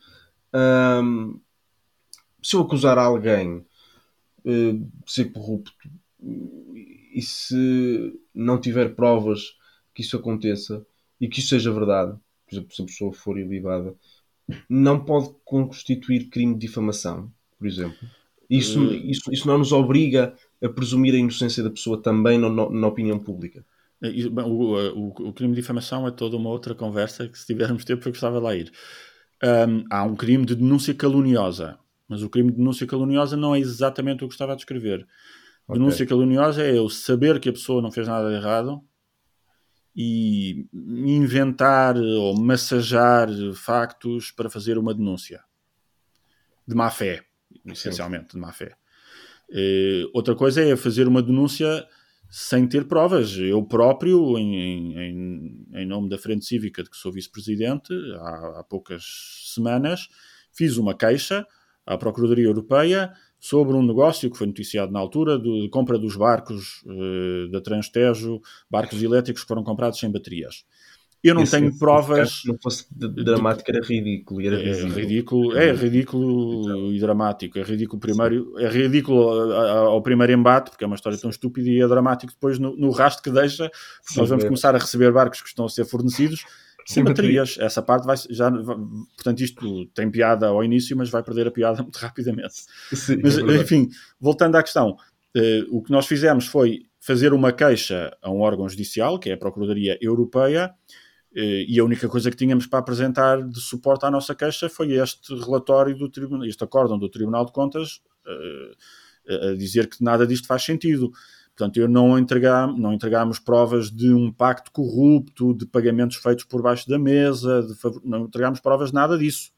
Se eu acusar alguém de ser corrupto e se não tiver provas que isso aconteça e que isso seja verdade, por exemplo, se a pessoa for ilibada, não pode constituir crime de difamação, por exemplo. Isso não nos obriga a presumir a inocência da pessoa também na opinião pública. O crime de difamação é toda uma outra conversa que, se tivermos tempo, eu gostava de lá ir. Há um crime de denúncia caluniosa, mas o crime de denúncia caluniosa não é exatamente o que estava a descrever. Okay. Denúncia caluniosa é eu saber que a pessoa não fez nada de errado e inventar ou massajar factos para fazer uma denúncia de má fé, essencialmente. Sim. De má fé. Outra coisa é fazer uma denúncia sem ter provas. Eu próprio, em nome da Frente Cívica, de que sou vice-presidente, há poucas semanas, fiz uma queixa à Procuradoria Europeia sobre um negócio que foi noticiado na altura de compra dos barcos da Transtejo, barcos elétricos que foram comprados sem baterias. Eu não tenho provas. Se não fosse dramático, era ridículo. Era ridículo e dramático. É ridículo primeiro. Sim. É ridículo ao primeiro embate, porque é uma história tão estúpida, e é dramático depois no rastro que deixa. Sim, nós vamos começar a receber barcos que estão a ser fornecidos sem baterias. Essa parte portanto, isto tem piada ao início, mas vai perder a piada muito rapidamente. Sim, mas, enfim, voltando à questão, o que nós fizemos foi fazer uma queixa a um órgão judicial, que é a Procuradoria Europeia, e a única coisa que tínhamos para apresentar de suporte à nossa queixa foi este relatório do tribunal, este acórdão do Tribunal de Contas a dizer que nada disto faz sentido. Portanto, não entregámos provas de um pacto corrupto, de pagamentos feitos por baixo da mesa, não entregámos provas de nada disso.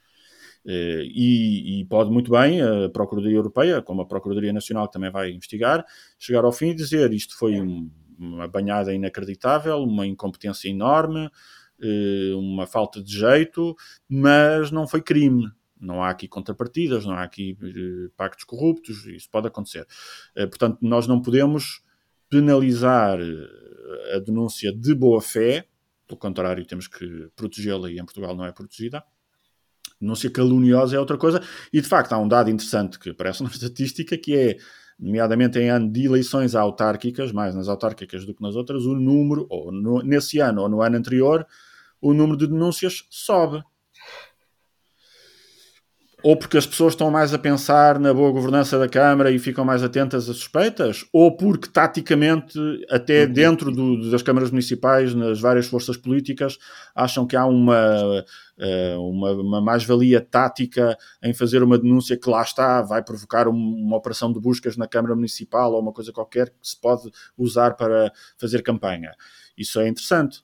E pode muito bem a Procuradoria Europeia, como a Procuradoria Nacional, que também vai investigar, chegar ao fim e dizer isto foi uma banhada inacreditável, uma incompetência enorme, uma falta de jeito, mas não foi crime. Não há aqui contrapartidas, não há aqui pactos corruptos, isso pode acontecer. Portanto, nós não podemos penalizar a denúncia de boa-fé, pelo contrário, temos que protegê-la e em Portugal não é protegida. Denúncia caluniosa é outra coisa, e de facto há um dado interessante que aparece na estatística, que é, nomeadamente em ano de eleições autárquicas, mais nas autárquicas do que nas outras, o número, nesse ano ou no ano anterior, o número de denúncias sobe. Ou porque as pessoas estão mais a pensar na boa governança da Câmara e ficam mais atentas a suspeitas, ou porque, taticamente, até dentro das câmaras municipais, nas várias forças políticas, acham que há uma mais-valia tática em fazer uma denúncia que, lá está, vai provocar uma operação de buscas na Câmara Municipal ou uma coisa qualquer que se pode usar para fazer campanha. Isso é interessante.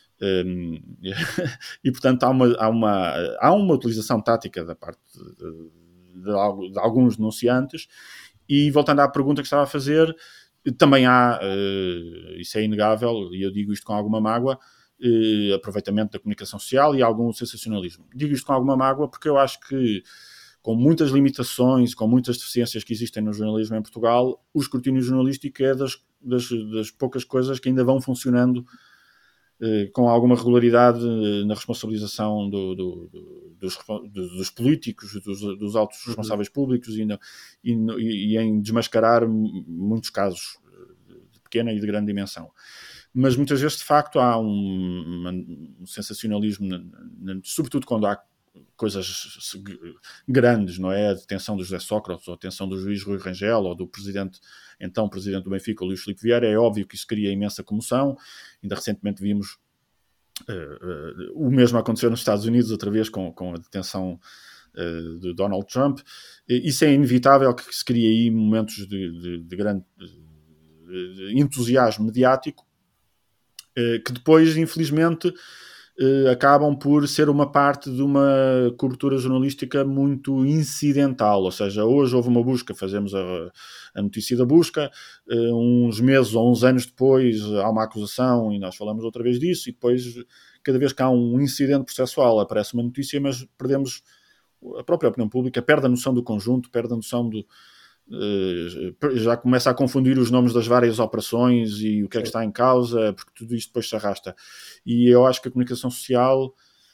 E portanto há uma utilização tática da parte de alguns denunciantes. E voltando à pergunta que estava a fazer, também há, isso é inegável, e eu digo isto com alguma mágoa, aproveitamento da comunicação social e algum sensacionalismo. Digo isto com alguma mágoa porque eu acho que, com muitas limitações, com muitas deficiências que existem no jornalismo em Portugal, o escrutínio jornalístico é das poucas coisas que ainda vão funcionando com alguma regularidade na responsabilização dos políticos, dos altos responsáveis públicos e em desmascarar muitos casos de pequena e de grande dimensão. Mas muitas vezes, de facto, há um sensacionalismo, sobretudo quando há coisas grandes, não é? A detenção do José Sócrates, ou a detenção do juiz Rui Rangel, ou do então presidente do Benfica, Luís Filipe Vieira. É óbvio que isso cria imensa comoção. Ainda recentemente vimos o mesmo acontecer nos Estados Unidos, outra vez com a detenção de Donald Trump. Isso é inevitável, que se cria aí momentos de grande entusiasmo mediático, que depois, infelizmente, acabam por ser uma parte de uma cobertura jornalística muito incidental. Ou seja, hoje houve uma busca, fazemos a notícia da busca, uns meses ou uns anos depois há uma acusação e nós falamos outra vez disso, e depois, cada vez que há um incidente processual, aparece uma notícia, mas perdemos, a própria opinião pública perde a noção do conjunto, perde a noção já começa a confundir os nomes das várias operações e o que é que está em causa, porque tudo isto depois se arrasta. E eu acho que a comunicação social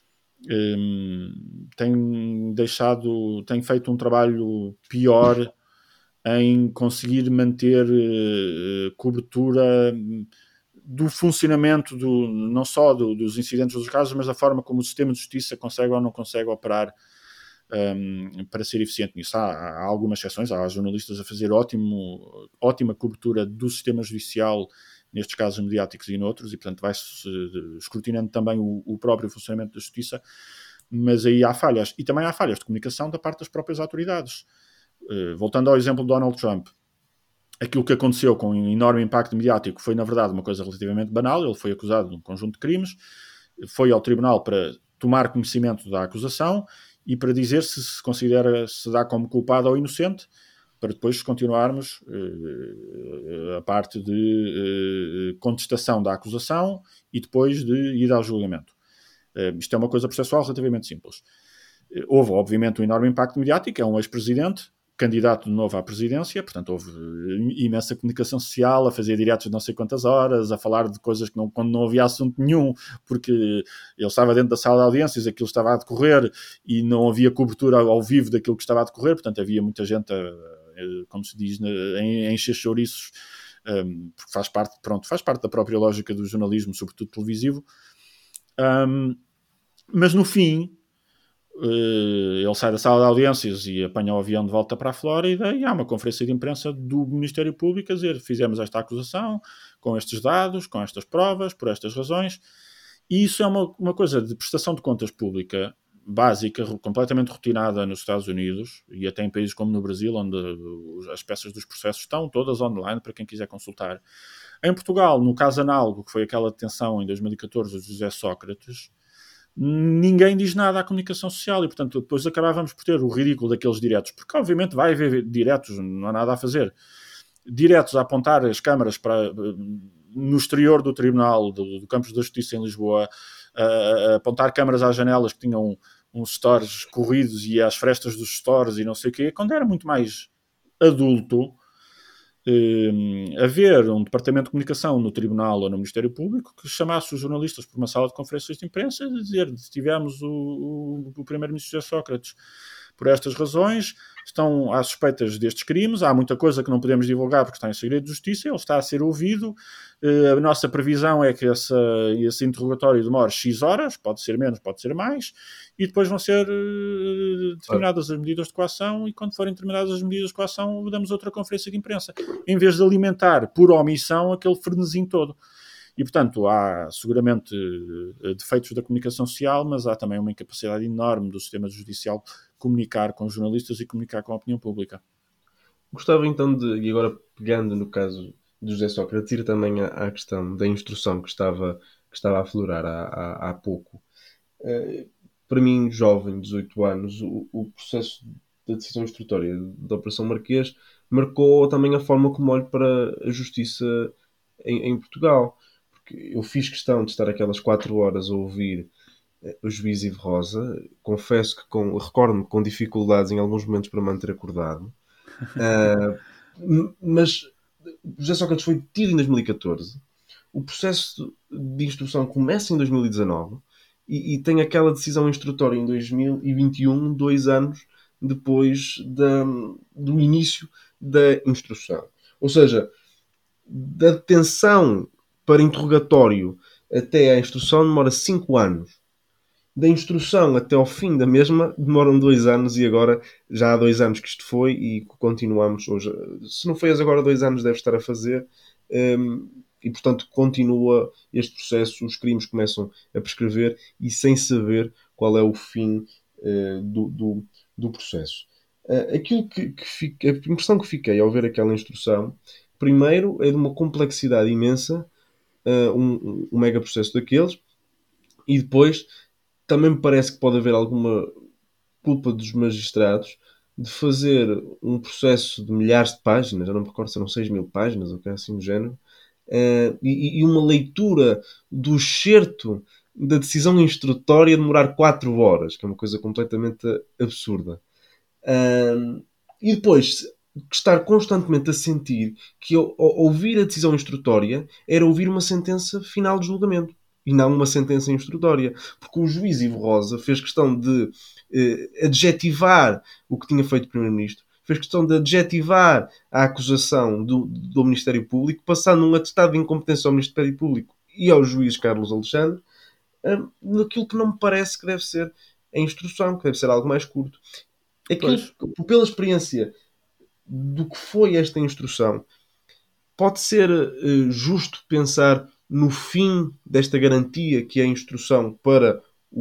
tem feito um trabalho pior em conseguir manter cobertura do funcionamento não só dos incidentes dos casos, mas da forma como o sistema de justiça consegue ou não consegue operar para ser eficiente nisso. Há algumas exceções, há jornalistas a fazer ótima cobertura do sistema judicial nestes casos mediáticos e noutros, e portanto vai-se escrutinando também o próprio funcionamento da justiça, mas aí há falhas. E também há falhas de comunicação da parte das próprias autoridades. Voltando ao exemplo de Donald Trump, aquilo que aconteceu com um enorme impacto mediático foi, na verdade, uma coisa relativamente banal. Ele foi acusado de um conjunto de crimes, foi ao tribunal para tomar conhecimento da acusação e para dizer se considera, se dá como culpado ou inocente, para depois continuarmos a parte de contestação da acusação e depois de ida ao julgamento. Isto é uma coisa processual relativamente simples. Houve, obviamente, um enorme impacto mediático, é um ex-presidente, candidato de novo à presidência, portanto houve imensa comunicação social, a fazer diretos de não sei quantas horas, a falar de coisas que quando não havia assunto nenhum, porque ele estava dentro da sala de audiências, aquilo estava a decorrer e não havia cobertura ao vivo daquilo que estava a decorrer, portanto havia muita gente, como se diz, a encher chouriços, porque faz parte da própria lógica do jornalismo, sobretudo televisivo, mas no fim ele sai da sala de audiências e apanha o avião de volta para a Flórida e há uma conferência de imprensa do Ministério Público a dizer: fizemos esta acusação com estes dados, com estas provas, por estas razões. E isso é uma coisa de prestação de contas pública básica, completamente rotinada nos Estados Unidos e até em países como no Brasil, onde as peças dos processos estão todas online para quem quiser consultar. Em Portugal, no caso análogo, que foi aquela detenção em 2014 de José Sócrates, ninguém diz nada à comunicação social e, portanto, depois acabávamos por ter o ridículo daqueles diretos, porque obviamente vai haver diretos, não há nada a fazer, diretos a apontar as câmaras no exterior do tribunal do Campos da Justiça em Lisboa, a apontar câmaras às janelas que tinham uns stores corridos e às frestas dos stores e não sei o quê, quando era muito mais adulto haver um departamento de comunicação no tribunal ou no Ministério Público que chamasse os jornalistas por uma sala de conferências de imprensa e dizer: tivemos o primeiro-ministro José Sócrates por estas razões, estão às suspeitas destes crimes, há muita coisa que não podemos divulgar porque está em segredo de justiça, ele está a ser ouvido, a nossa previsão é que esse interrogatório demore X horas, pode ser menos, pode ser mais, e depois vão ser determinadas as medidas de coação, e quando forem determinadas as medidas de coação damos outra conferência de imprensa, em vez de alimentar por omissão aquele frenesim todo. E, portanto, há seguramente defeitos da comunicação social, mas há também uma incapacidade enorme do sistema judicial comunicar com os jornalistas e comunicar com a opinião pública. Gostava então e agora pegando no caso de José Sócrates, ir também à questão da instrução que estava a aflorar há pouco. Para mim, jovem, 18 anos, o processo da decisão instrutória da Operação Marquês marcou também a forma como olho para a justiça em Portugal. Eu fiz questão de estar aquelas 4 horas a ouvir o juiz Ivo Rosa. Confesso que recordo-me com dificuldades em alguns momentos para manter acordado. Mas José Sócrates foi detido em 2014. O processo de instrução começa em 2019 e tem aquela decisão instrutória em 2021, 2 anos depois do início da instrução. Ou seja, da detenção para interrogatório até à instrução demora 5 anos. Da instrução até ao fim da mesma demoram 2 anos e agora já há 2 anos que isto foi e continuamos hoje. Se não foi agora 2 anos deve estar a fazer e portanto continua este processo, os crimes começam a prescrever e sem saber qual é o fim do processo. Aquilo a impressão que fiquei ao ver aquela instrução, primeiro é de uma complexidade imensa, um mega processo daqueles, e depois também me parece que pode haver alguma culpa dos magistrados de fazer um processo de milhares de páginas, já não me recordo se eram 6.000 páginas ou que é assim do género, e uma leitura do excerto da decisão instrutória demorar 4 horas, que é uma coisa completamente absurda. E depois estar constantemente a sentir que ouvir a decisão instrutória era ouvir uma sentença final de julgamento e não uma sentença instrutória, porque o juiz Ivo Rosa fez questão de adjetivar o que tinha feito o Primeiro-Ministro, fez questão de adjetivar a acusação do Ministério Público, passando um atestado de incompetência ao Ministério Público e ao juiz Carlos Alexandre, naquilo que não me parece que deve ser a instrução, que deve ser algo mais curto. Aquilo, pela experiência do que foi esta instrução, pode ser justo pensar no fim desta garantia que é a instrução para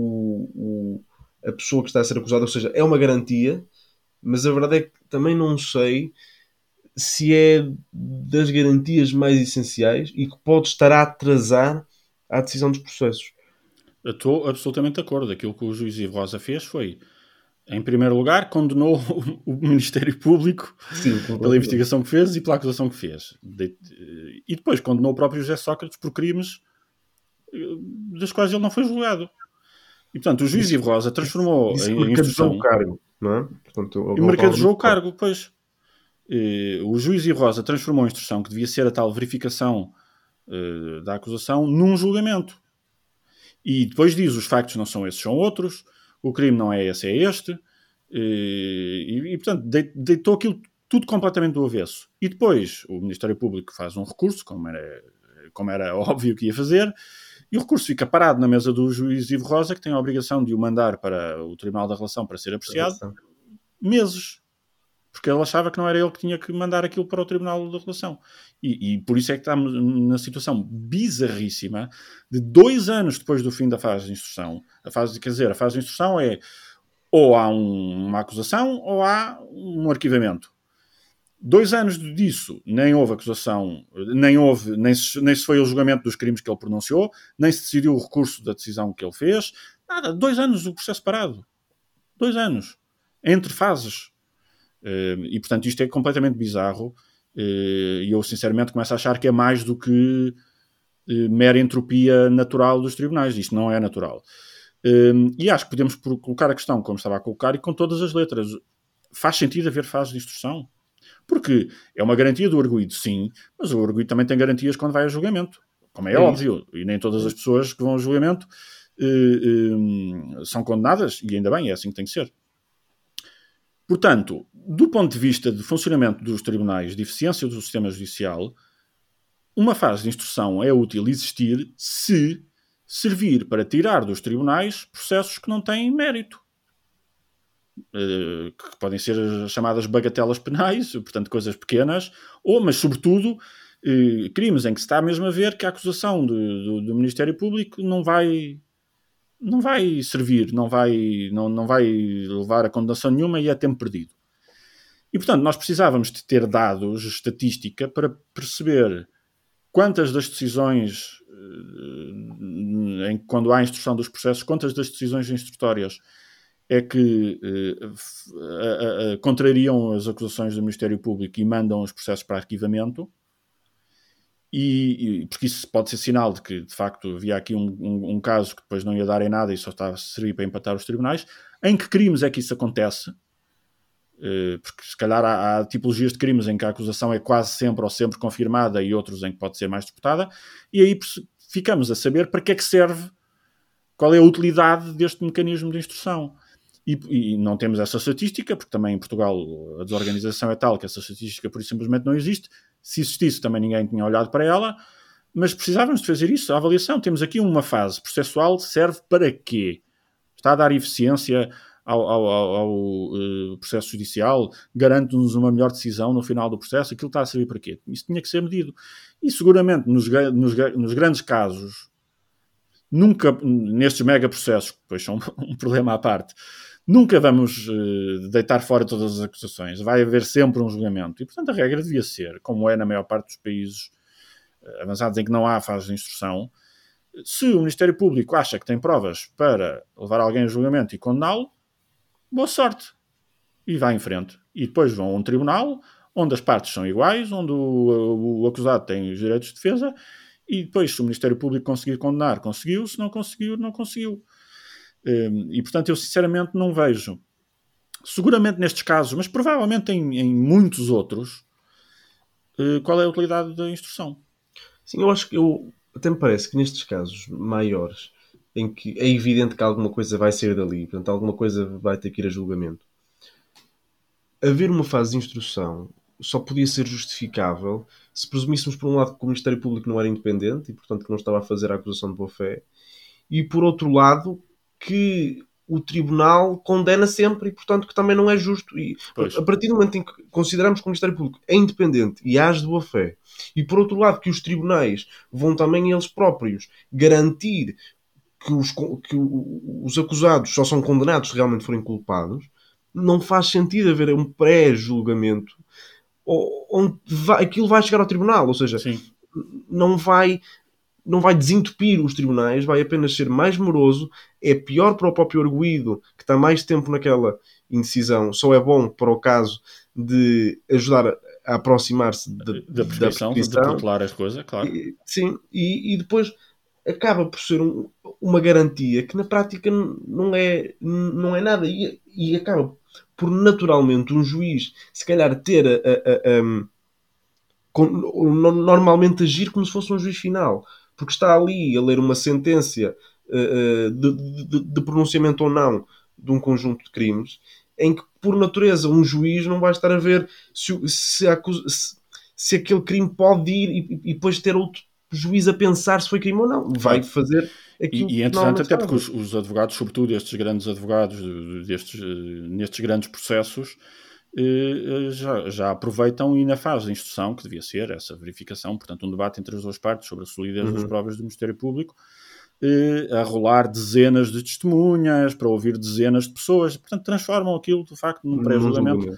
a pessoa que está a ser acusada, ou seja, é uma garantia, mas a verdade é que também não sei se é das garantias mais essenciais e que pode estar a atrasar a decisão dos processos. Eu estou absolutamente de acordo. Aquilo que o juiz Ivo Rosa fez foi, em primeiro lugar, condenou o Ministério Público pela investigação que fez e pela acusação que fez. E depois condenou o próprio José Sócrates por crimes dos quais ele não foi julgado. E, portanto, o juiz Ivo Rosa transformou em instrução... o cargo, não é? Portanto, e mercadorizou o cargo, pois. O juiz Ivo Rosa transformou a instrução, que devia ser a tal verificação da acusação, num julgamento. E depois diz, os factos não são esses, são outros, o crime não é esse, é este, e portanto, deitou aquilo tudo completamente do avesso. E depois o Ministério Público faz um recurso, como era óbvio que ia fazer, e o recurso fica parado na mesa do juiz Ivo Rosa, que tem a obrigação de o mandar para o Tribunal da Relação para ser apreciado, meses. Porque ele achava que não era ele que tinha que mandar aquilo para o Tribunal da Relação. E por isso é que estamos na situação bizarríssima de 2 anos depois do fim da fase de instrução. A fase de instrução é ou há uma acusação ou há um arquivamento. 2 anos disso, nem houve acusação, nem se foi o julgamento dos crimes que ele pronunciou, nem se decidiu o recurso da decisão que ele fez. Nada, 2 anos o processo parado. 2 anos. Entre fases. E portanto isto é completamente bizarro e eu sinceramente começo a achar que é mais do que mera entropia natural dos tribunais. Isto não é natural e acho que podemos colocar a questão como estava a colocar e com todas as letras. Faz sentido haver fases de instrução? Porque é uma garantia do arguido, sim, mas o arguido também tem garantias quando vai a julgamento, como é óbvio, e nem todas as pessoas que vão a julgamento são condenadas, e ainda bem, é assim que tem que ser. Portanto, do ponto de vista de funcionamento dos tribunais, de eficiência do sistema judicial, uma fase de instrução é útil existir se servir para tirar dos tribunais processos que não têm mérito. Que podem ser chamadas bagatelas penais, portanto coisas pequenas, mas sobretudo crimes em que se está mesmo a ver que a acusação do Ministério Público não vai servir, não vai levar a condenação nenhuma e é tempo perdido. E, portanto, nós precisávamos de ter dados, estatística, para perceber quantas das decisões, quando há instrução dos processos, quantas das decisões instrutórias é que contrariam as acusações do Ministério Público e mandam os processos para arquivamento. Porque isso pode ser sinal de que, de facto, havia aqui um caso que depois não ia dar em nada e só estava a servir para empatar os tribunais. Em que crimes é que isso acontece? Porque, se calhar, há tipologias de crimes em que a acusação é quase sempre ou sempre confirmada e outros em que pode ser mais disputada. E aí ficamos a saber para que é que serve, qual é a utilidade deste mecanismo de instrução. E não temos essa estatística, porque também em Portugal a desorganização é tal que essa estatística por isso simplesmente não existe. Se existisse, também ninguém tinha olhado para ela, mas precisávamos de fazer isso, a avaliação. Temos aqui uma fase processual, serve para quê? Está a dar eficiência ao processo judicial? Garante-nos uma melhor decisão no final do processo? Aquilo está a servir para quê? Isso tinha que ser medido. E seguramente nos grandes casos, nunca, nestes megaprocessos, que depois são um problema à parte, nunca vamos deitar fora todas as acusações. Vai haver sempre um julgamento. E, portanto, a regra devia ser, como é na maior parte dos países avançados em que não há fase de instrução, se o Ministério Público acha que tem provas para levar alguém a julgamento e condená-lo, boa sorte. E vai em frente. E depois vão a um tribunal onde as partes são iguais, onde o acusado tem os direitos de defesa, e depois, se o Ministério Público conseguir condenar, conseguiu. Se não conseguiu, não conseguiu. E, portanto, eu sinceramente não vejo, seguramente nestes casos, mas provavelmente em muitos outros, qual é a utilidade da instrução. Sim, até me parece que nestes casos maiores, em que é evidente que alguma coisa vai sair dali, portanto, alguma coisa vai ter que ir a julgamento, haver uma fase de instrução só podia ser justificável se presumíssemos, por um lado, que o Ministério Público não era independente e, portanto, que não estava a fazer a acusação de boa-fé, e, por outro lado, que o Tribunal condena sempre e, portanto, que também não é justo. E, Pois. a partir do momento em que consideramos que o Ministério Público é independente e age de boa-fé, e, por outro lado, que os tribunais vão também eles próprios garantir que os acusados só são condenados se realmente forem culpados, não faz sentido haver um pré-julgamento onde aquilo vai chegar ao tribunal. Ou seja, Sim. não vai desentupir os tribunais, vai apenas ser mais moroso, é pior para o próprio arguido, que está mais tempo naquela indecisão, só é bom para o caso de ajudar a aproximar-se da prescrição, de protelar as coisas, claro. Sim, e depois acaba por ser uma garantia que na prática não é nada, e acaba por naturalmente um juiz se calhar ter normalmente agir como se fosse um juiz final, porque está ali a ler uma sentença de pronunciamento ou não de um conjunto de crimes, em que por natureza um juiz não vai estar a ver se aquele crime pode ir e depois ter outro juiz a pensar se foi crime ou não. Vai fazer aquilo e é interessante até porque os advogados, sobretudo estes grandes advogados nestes grandes processos, já aproveitam, e na fase de instrução, que devia ser essa verificação, portanto um debate entre as duas partes sobre a solidez das provas do Ministério Público, a rolar dezenas de testemunhas para ouvir dezenas de pessoas, portanto transformam aquilo de facto num pré-julgamento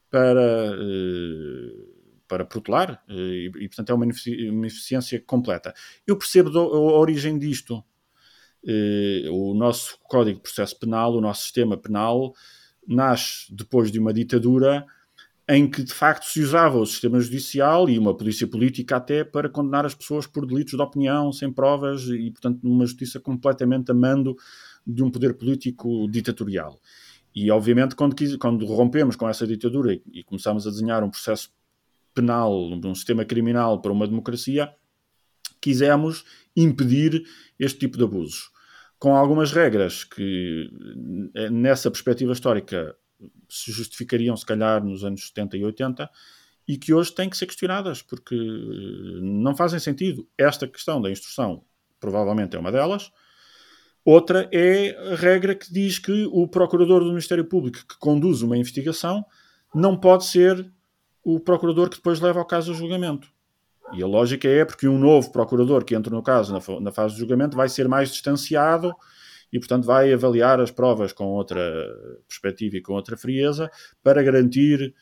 para protelar, e portanto é uma ineficiência completa. Eu percebo a origem disto. O nosso Código de Processo Penal, o nosso sistema penal, nasce depois de uma ditadura em que de facto se usava o sistema judicial e uma polícia política até para condenar as pessoas por delitos de opinião, sem provas, e portanto numa justiça completamente a mando de um poder político ditatorial. E obviamente quando rompemos com essa ditadura e começamos a desenhar um processo penal, um sistema criminal para uma democracia, quisemos impedir este tipo de abusos, com algumas regras que nessa perspectiva histórica se justificariam se calhar nos anos 70 e 80 e que hoje têm que ser questionadas porque não fazem sentido. Esta questão da instrução provavelmente é uma delas. Outra é a regra que diz que o procurador do Ministério Público que conduz uma investigação não pode ser o procurador que depois leva o caso ao julgamento. E a lógica é porque um novo procurador que entra no caso na fase de julgamento vai ser mais distanciado e, portanto, vai avaliar as provas com outra perspectiva e com outra frieza para garantir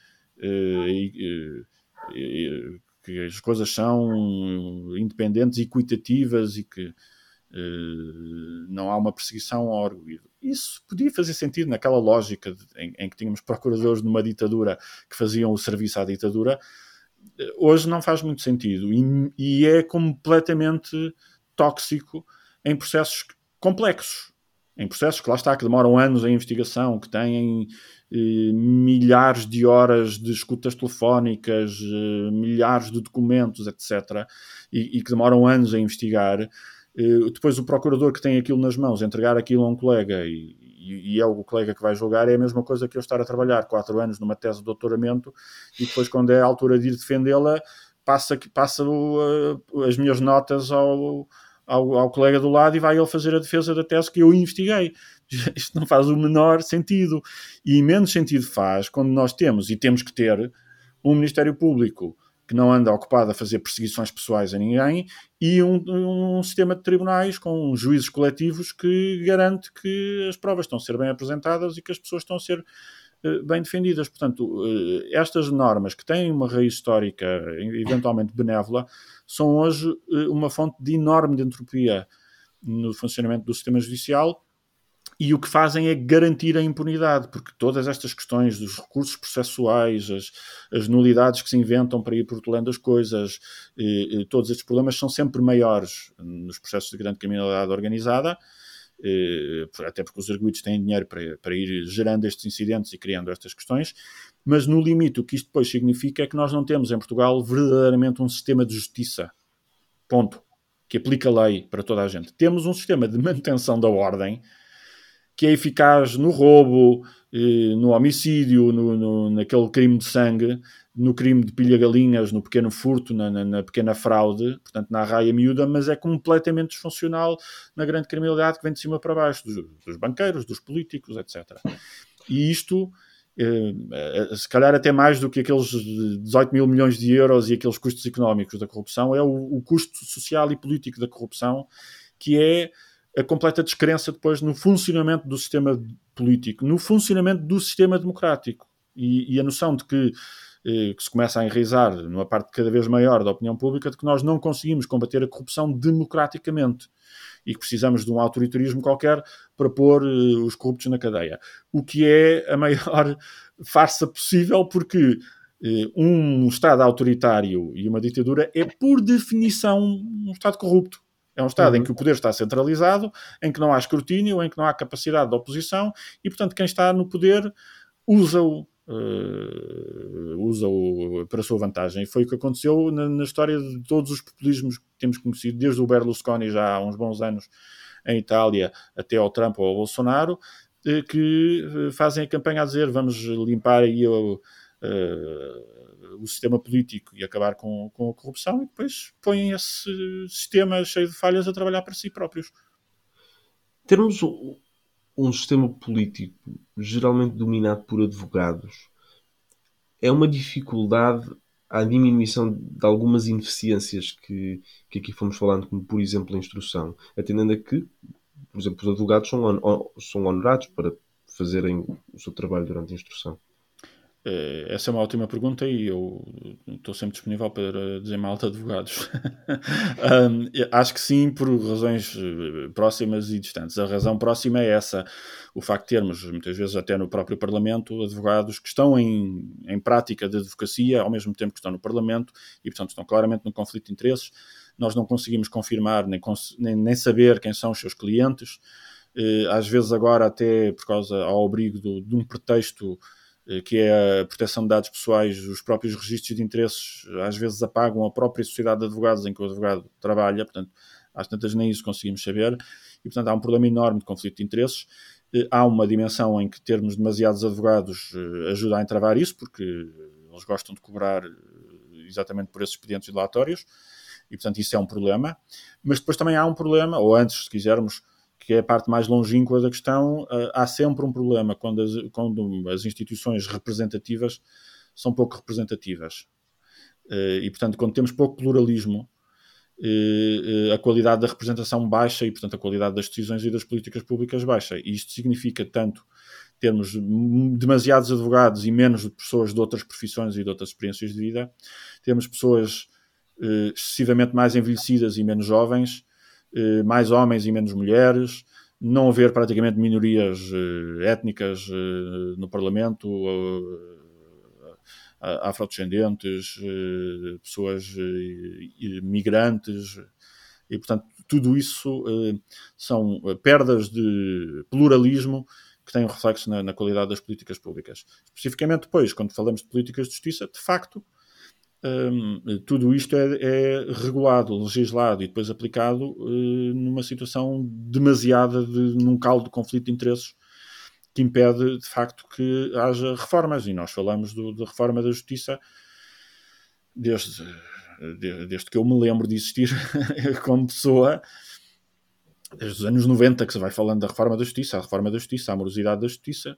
que as coisas são independentes e equitativas e que não há uma perseguição ao arguido. Isso podia fazer sentido naquela lógica em que tínhamos procuradores numa ditadura que faziam o serviço à ditadura. Hoje não faz muito sentido e é completamente tóxico em processos complexos, em processos que lá está, que demoram anos em investigação, que têm milhares de horas de escutas telefónicas, milhares de documentos, etc., e que demoram anos a investigar. Depois o procurador que tem aquilo nas mãos, entregar aquilo a um colega e é o colega que vai julgar, é a mesma coisa que eu estar a trabalhar 4 anos numa tese de doutoramento e depois quando é a altura de ir defendê-la passa as minhas notas ao colega do lado e vai ele fazer a defesa da tese que eu investiguei. Isto não faz o menor sentido e menos sentido faz quando nós temos que ter um Ministério Público que não anda ocupado a fazer perseguições pessoais a ninguém e um sistema de tribunais com juízes coletivos que garante que as provas estão a ser bem apresentadas e que as pessoas estão a ser bem defendidas. Portanto, estas normas que têm uma raiz histórica eventualmente benévola são hoje uma fonte de enorme entropia no funcionamento do sistema judicial e o que fazem é garantir a impunidade, porque todas estas questões dos recursos processuais, as nulidades que se inventam para ir protelando as coisas, todos estes problemas são sempre maiores nos processos de grande criminalidade organizada, até porque os arguidos têm dinheiro para ir gerando estes incidentes e criando estas questões, mas no limite o que isto depois significa é que nós não temos em Portugal verdadeiramente um sistema de justiça, ponto, que aplica a lei para toda a gente. Temos um sistema de manutenção da ordem que é eficaz no roubo, no homicídio, naquele crime de sangue, no crime de pilha-galinhas, no pequeno furto, na pequena fraude, portanto na arraia miúda, mas é completamente disfuncional na grande criminalidade que vem de cima para baixo, dos banqueiros, dos políticos, etc. E isto, se calhar até mais do que aqueles 18 mil milhões de euros e aqueles custos económicos da corrupção, é o custo social e político da corrupção, que é a completa descrença depois no funcionamento do sistema político, no funcionamento do sistema democrático. E a noção de que se começa a enraizar numa parte cada vez maior da opinião pública de que nós não conseguimos combater a corrupção democraticamente e que precisamos de um autoritarismo qualquer para pôr os corruptos na cadeia. O que é a maior farsa possível, porque um Estado autoritário e uma ditadura é, por definição, um Estado corrupto. É um Estado em que o poder está centralizado, em que não há escrutínio, em que não há capacidade de oposição e, portanto, quem está no poder usa-o para a sua vantagem. E foi o que aconteceu na história de todos os populismos que temos conhecido, desde o Berlusconi já há uns bons anos em Itália até ao Trump ou ao Bolsonaro, que fazem a campanha a dizer vamos limpar aí o sistema político e acabar com a corrupção, e depois põem esse sistema cheio de falhas a trabalhar para si próprios. Termos um sistema político geralmente dominado por advogados é uma dificuldade à diminuição de algumas ineficiências que aqui fomos falando, como por exemplo a instrução, atendendo a que, por exemplo, os advogados são honorados para fazerem o seu trabalho durante a instrução. Essa é uma ótima pergunta e eu estou sempre disponível para dizer mal de advogados. Acho que sim, por razões próximas e distantes. A razão próxima é essa, o facto de termos, muitas vezes até no próprio Parlamento, advogados que estão em prática de advocacia ao mesmo tempo que estão no Parlamento e, portanto, estão claramente num conflito de interesses. Nós não conseguimos confirmar nem saber quem são os seus clientes. Às vezes agora até por causa ao abrigo de um pretexto que é a proteção de dados pessoais, os próprios registros de interesses às vezes apagam a própria sociedade de advogados em que o advogado trabalha, portanto, às tantas nem isso conseguimos saber, e portanto há um problema enorme de conflito de interesses. Há uma dimensão em que termos demasiados advogados ajuda a entravar isso, porque eles gostam de cobrar exatamente por esses expedientes dilatórios, e portanto isso é um problema. Mas depois também há um problema, ou antes, se quisermos, que é a parte mais longínqua da questão, há sempre um problema quando as instituições representativas são pouco representativas. E, portanto, quando temos pouco pluralismo, a qualidade da representação baixa e, portanto, a qualidade das decisões e das políticas públicas baixa. E isto significa tanto termos demasiados advogados e menos pessoas de outras profissões e de outras experiências de vida, temos pessoas excessivamente mais envelhecidas e menos jovens, mais homens e menos mulheres, não haver praticamente minorias étnicas no Parlamento, afrodescendentes, pessoas migrantes, e portanto tudo isso são perdas de pluralismo que têm um reflexo na qualidade das políticas públicas. Especificamente depois, quando falamos de políticas de justiça, de facto, tudo isto é regulado, legislado e depois aplicado numa situação demasiada num caldo de conflito de interesses que impede, de facto, que haja reformas. E nós falamos da reforma da justiça desde que eu me lembro de existir como pessoa, desde os anos 90 que se vai falando da reforma da justiça, a morosidade da justiça,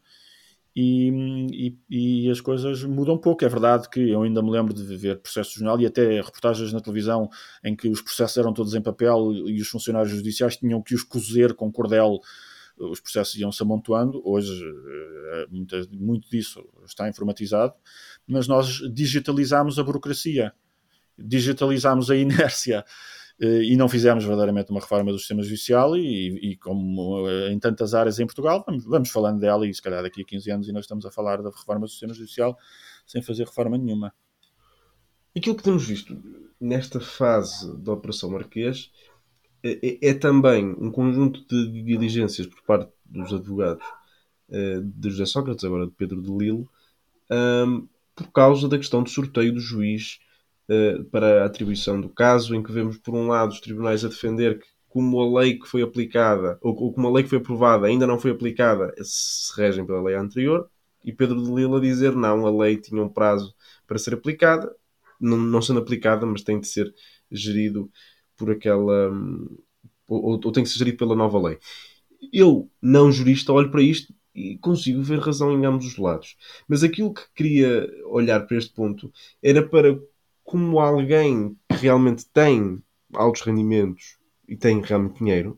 e as coisas mudam pouco. É verdade que eu ainda me lembro de ver processos de jornal e até reportagens na televisão em que os processos eram todos em papel e os funcionários judiciais tinham que os cozer com cordel, os processos iam-se amontoando. Hoje muito disso está informatizado, mas nós digitalizámos a burocracia, digitalizámos a inércia, e não fizemos verdadeiramente uma reforma do sistema judicial e como em tantas áreas em Portugal, vamos falando dela e se calhar daqui a 15 anos e nós estamos a falar da reforma do sistema judicial sem fazer reforma nenhuma. Aquilo que temos visto nesta fase da Operação Marquês é também um conjunto de diligências por parte dos advogados de José Sócrates, agora de Pedro de Lille, por causa da questão do sorteio do juiz para a atribuição do caso, em que vemos, por um lado, os tribunais a defender que como a lei que foi aplicada, ou como a lei que foi aprovada ainda não foi aplicada, se regem pela lei anterior, e Pedro de Lille a dizer não, a lei tinha um prazo para ser aplicada, não sendo aplicada, mas tem de ser gerido por aquela, ou tem que ser gerido pela nova lei. Eu, não jurista, olho para isto e consigo ver razão em ambos os lados. Mas aquilo que queria olhar para este ponto era para como alguém que realmente tem altos rendimentos e tem realmente dinheiro,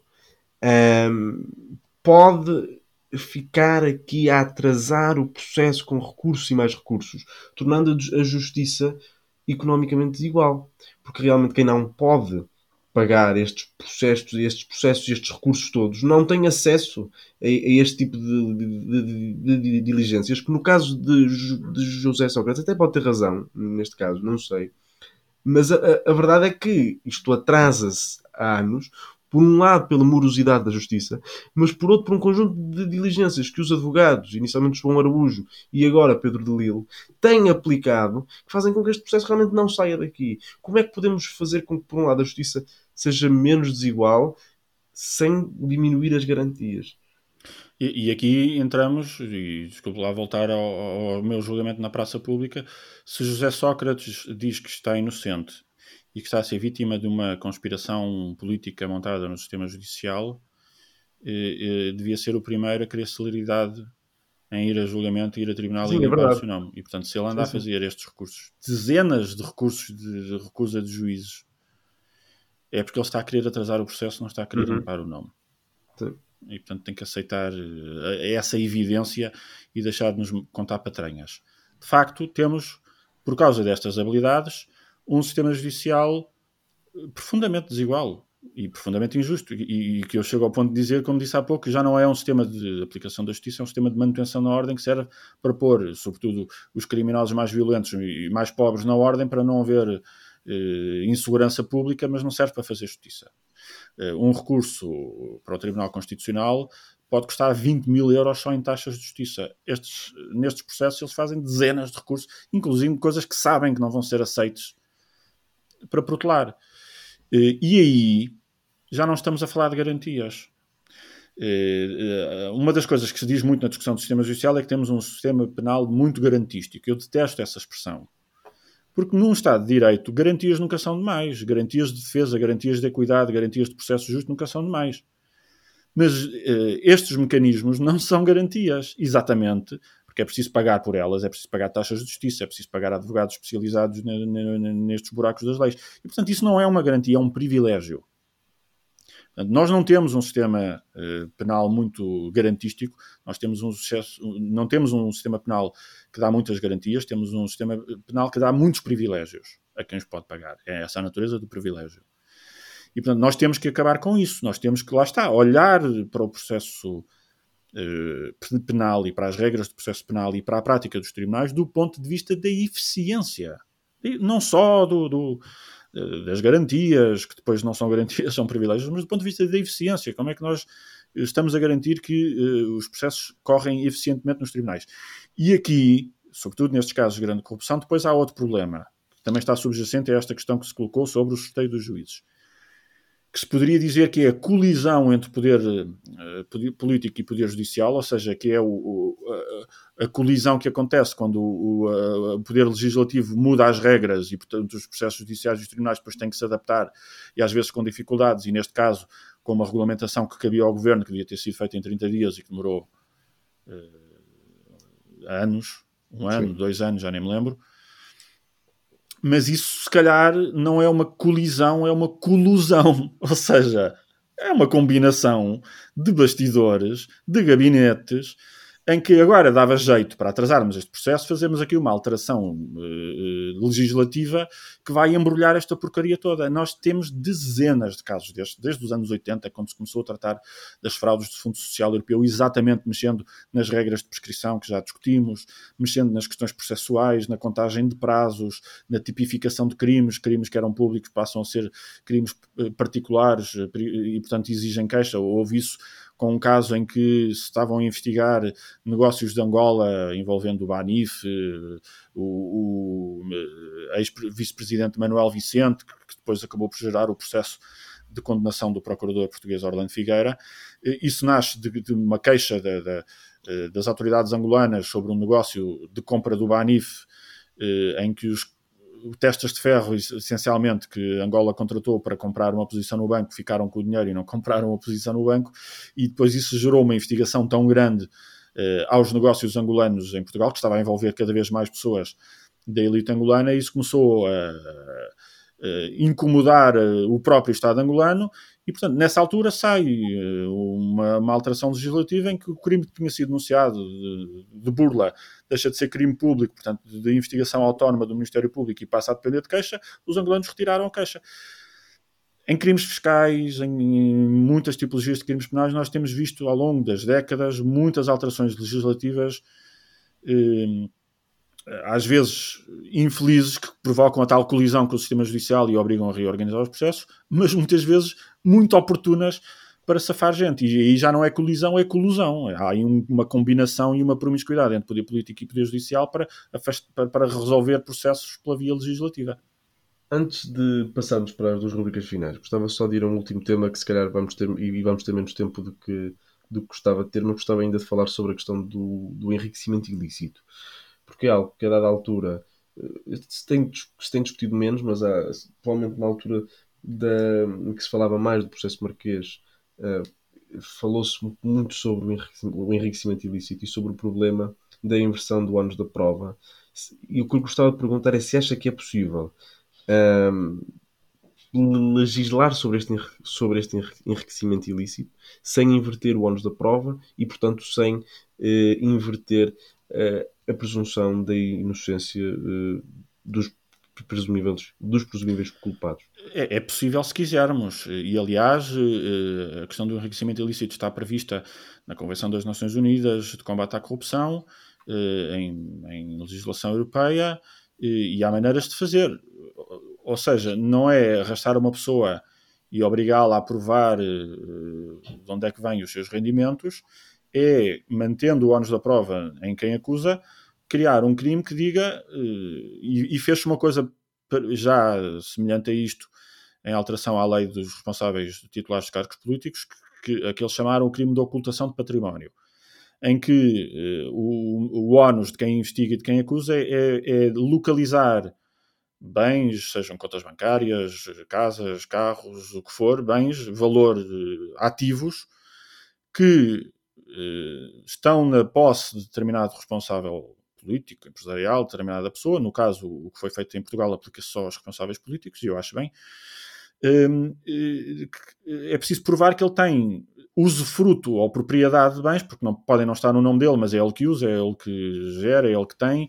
pode ficar aqui a atrasar o processo com recursos e mais recursos, tornando a justiça economicamente desigual. Porque realmente quem não pode pagar estes processos, estes recursos todos, não tem acesso a este tipo de diligências, que no caso de José Sócrates até pode ter razão, neste caso, não sei. Mas a verdade é que isto atrasa-se há anos, por um lado pela morosidade da justiça, mas por outro por um conjunto de diligências que os advogados, inicialmente João Araújo e agora Pedro de Lille, têm aplicado, que fazem com que este processo realmente não saia daqui. Como é que podemos fazer com que, por um lado, a justiça seja menos desigual sem diminuir as garantias? E aqui entramos, e desculpe lá voltar ao meu julgamento na praça pública, se José Sócrates diz que está inocente e que está a ser vítima de uma conspiração política montada no sistema judicial, devia ser o primeiro a querer celeridade em ir a julgamento, ir a tribunal e Sim, é limpar o verdade. seu nome. E, portanto, se ele anda Sim, a sim. fazer estes recursos, dezenas de recursos de recusa de juízes, é porque ele está a querer atrasar o processo, não está a querer Uhum. limpar o nome. Sim. E, portanto, tem que aceitar essa evidência e deixar de nos contar patranhas. De facto, temos, por causa destas habilidades, um sistema judicial profundamente desigual e profundamente injusto. E que eu chego ao ponto de dizer, como disse há pouco, que já não é um sistema de aplicação da justiça, é um sistema de manutenção da ordem que serve para pôr, sobretudo, os criminosos mais violentos e mais pobres na ordem para não haver insegurança pública, mas não serve para fazer justiça. Um recurso para o Tribunal Constitucional pode custar 20 mil euros só em taxas de justiça. Nestes processos eles fazem dezenas de recursos, inclusive coisas que sabem que não vão ser aceites para protelar. E aí já não estamos a falar de garantias. Uma das coisas que se diz muito na discussão do sistema judicial é que temos um sistema penal muito garantístico. Eu detesto essa expressão. Porque num Estado de Direito, garantias nunca são demais. Garantias de defesa, garantias de equidade, garantias de processo justo nunca são demais. Mas estes mecanismos não são garantias, exatamente, porque é preciso pagar por elas, é preciso pagar taxas de justiça, é preciso pagar advogados especializados nestes buracos das leis. E, portanto, isso não é uma garantia, é um privilégio. Portanto, nós não temos um sistema penal muito garantístico, não temos um sistema penal que dá muitas garantias, temos um sistema penal que dá muitos privilégios a quem os pode pagar. É essa a natureza do privilégio. E, portanto, nós temos que acabar com isso. Nós temos que, lá está, olhar para o processo penal e para as regras do processo penal e para a prática dos tribunais do ponto de vista da eficiência. E não só das garantias, que depois não são garantias, são privilégios, mas do ponto de vista da eficiência. Como é que nós estamos a garantir que os processos correm eficientemente nos tribunais? E aqui, sobretudo nestes casos de grande corrupção, depois há outro problema, que também está subjacente a esta questão que se colocou sobre o sorteio dos juízes, que se poderia dizer que é a colisão entre poder político e poder judicial, ou seja, que é a colisão que acontece quando o poder legislativo muda as regras e, portanto, os processos judiciais e os tribunais depois têm que se adaptar e às vezes com dificuldades, e neste caso com uma regulamentação que cabia ao governo, que devia ter sido feita em 30 dias e que demorou anos, um ano, 2 anos, já nem me lembro. Mas isso, se calhar, não é uma colisão, é uma colusão. Ou seja, é uma combinação de bastidores, de gabinetes, em que agora dava jeito para atrasarmos este processo, fazemos aqui uma alteração legislativa que vai embrulhar esta porcaria toda. Nós temos dezenas de casos destes, desde os anos 80, quando se começou a tratar das fraudes do Fundo Social Europeu, exatamente mexendo nas regras de prescrição que já discutimos, mexendo nas questões processuais, na contagem de prazos, na tipificação de crimes que eram públicos passam a ser crimes particulares e, portanto, exigem queixa. Houve isso com um caso em que se estavam a investigar negócios de Angola envolvendo o Banif, o ex-vice-presidente Manuel Vicente, que depois acabou por gerar o processo de condenação do procurador português Orlando Figueira. Isso nasce de uma queixa das autoridades angolanas sobre um negócio de compra do Banif, em que os testas de ferro, essencialmente, que Angola contratou para comprar uma posição no banco, ficaram com o dinheiro e não compraram a posição no banco, e depois isso gerou uma investigação tão grande aos negócios angolanos em Portugal, que estava a envolver cada vez mais pessoas da elite angolana, e isso começou a incomodar o próprio Estado angolano, e, portanto, nessa altura sai uma alteração legislativa em que o crime que tinha sido denunciado de burla deixa de ser crime público, portanto, de investigação autónoma do Ministério Público, e passa a depender de queixa. Os angolanos retiraram a queixa. Em crimes fiscais, em muitas tipologias de crimes penais, nós temos visto ao longo das décadas muitas alterações legislativas, às vezes infelizes, que provocam a tal colisão com o sistema judicial e obrigam a reorganizar os processos, mas muitas vezes muito oportunas para safar gente. E aí já não é colisão, é colusão. Há aí uma combinação e uma promiscuidade entre poder político e poder judicial para resolver processos pela via legislativa. Antes de passarmos para as duas rubricas finais, gostava só de ir a um último tema que se calhar vamos ter menos tempo do que gostava de ter, mas gostava ainda de falar sobre a questão do enriquecimento ilícito. Porque é algo que a dada altura se tem discutido menos, mas provavelmente na altura em que se falava mais do processo marquês, falou-se muito sobre o enriquecimento ilícito e sobre o problema da inversão do ónus da prova. E o que eu gostava de perguntar é se acha que é possível legislar sobre este enriquecimento ilícito sem inverter o ónus da prova e, portanto, sem inverter a presunção da inocência dos presumíveis culpados. É possível se quisermos. E, aliás, a questão do enriquecimento ilícito está prevista na Convenção das Nações Unidas de Combate à Corrupção, em legislação europeia, e há maneiras de fazer. Ou seja, não é arrastar uma pessoa e obrigá-la a provar de onde é que vêm os seus rendimentos, é, mantendo o ónus da prova em quem acusa, criar um crime que diga, e fez-se uma coisa já semelhante a isto, em alteração à lei dos responsáveis titulares de cargos políticos, que eles chamaram o crime de ocultação de património, em que o ónus de quem investiga e de quem acusa é localizar bens, sejam contas bancárias, casas, carros, o que for, bens, valor, ativos, que estão na posse de determinado responsável político, empresarial, determinada pessoa. No caso, o que foi feito em Portugal aplica-se só aos responsáveis políticos, e eu acho bem. É preciso provar que ele tem usufruto ou propriedade de bens, porque podem não estar no nome dele, mas é ele que usa, é ele que gera, é ele que tem,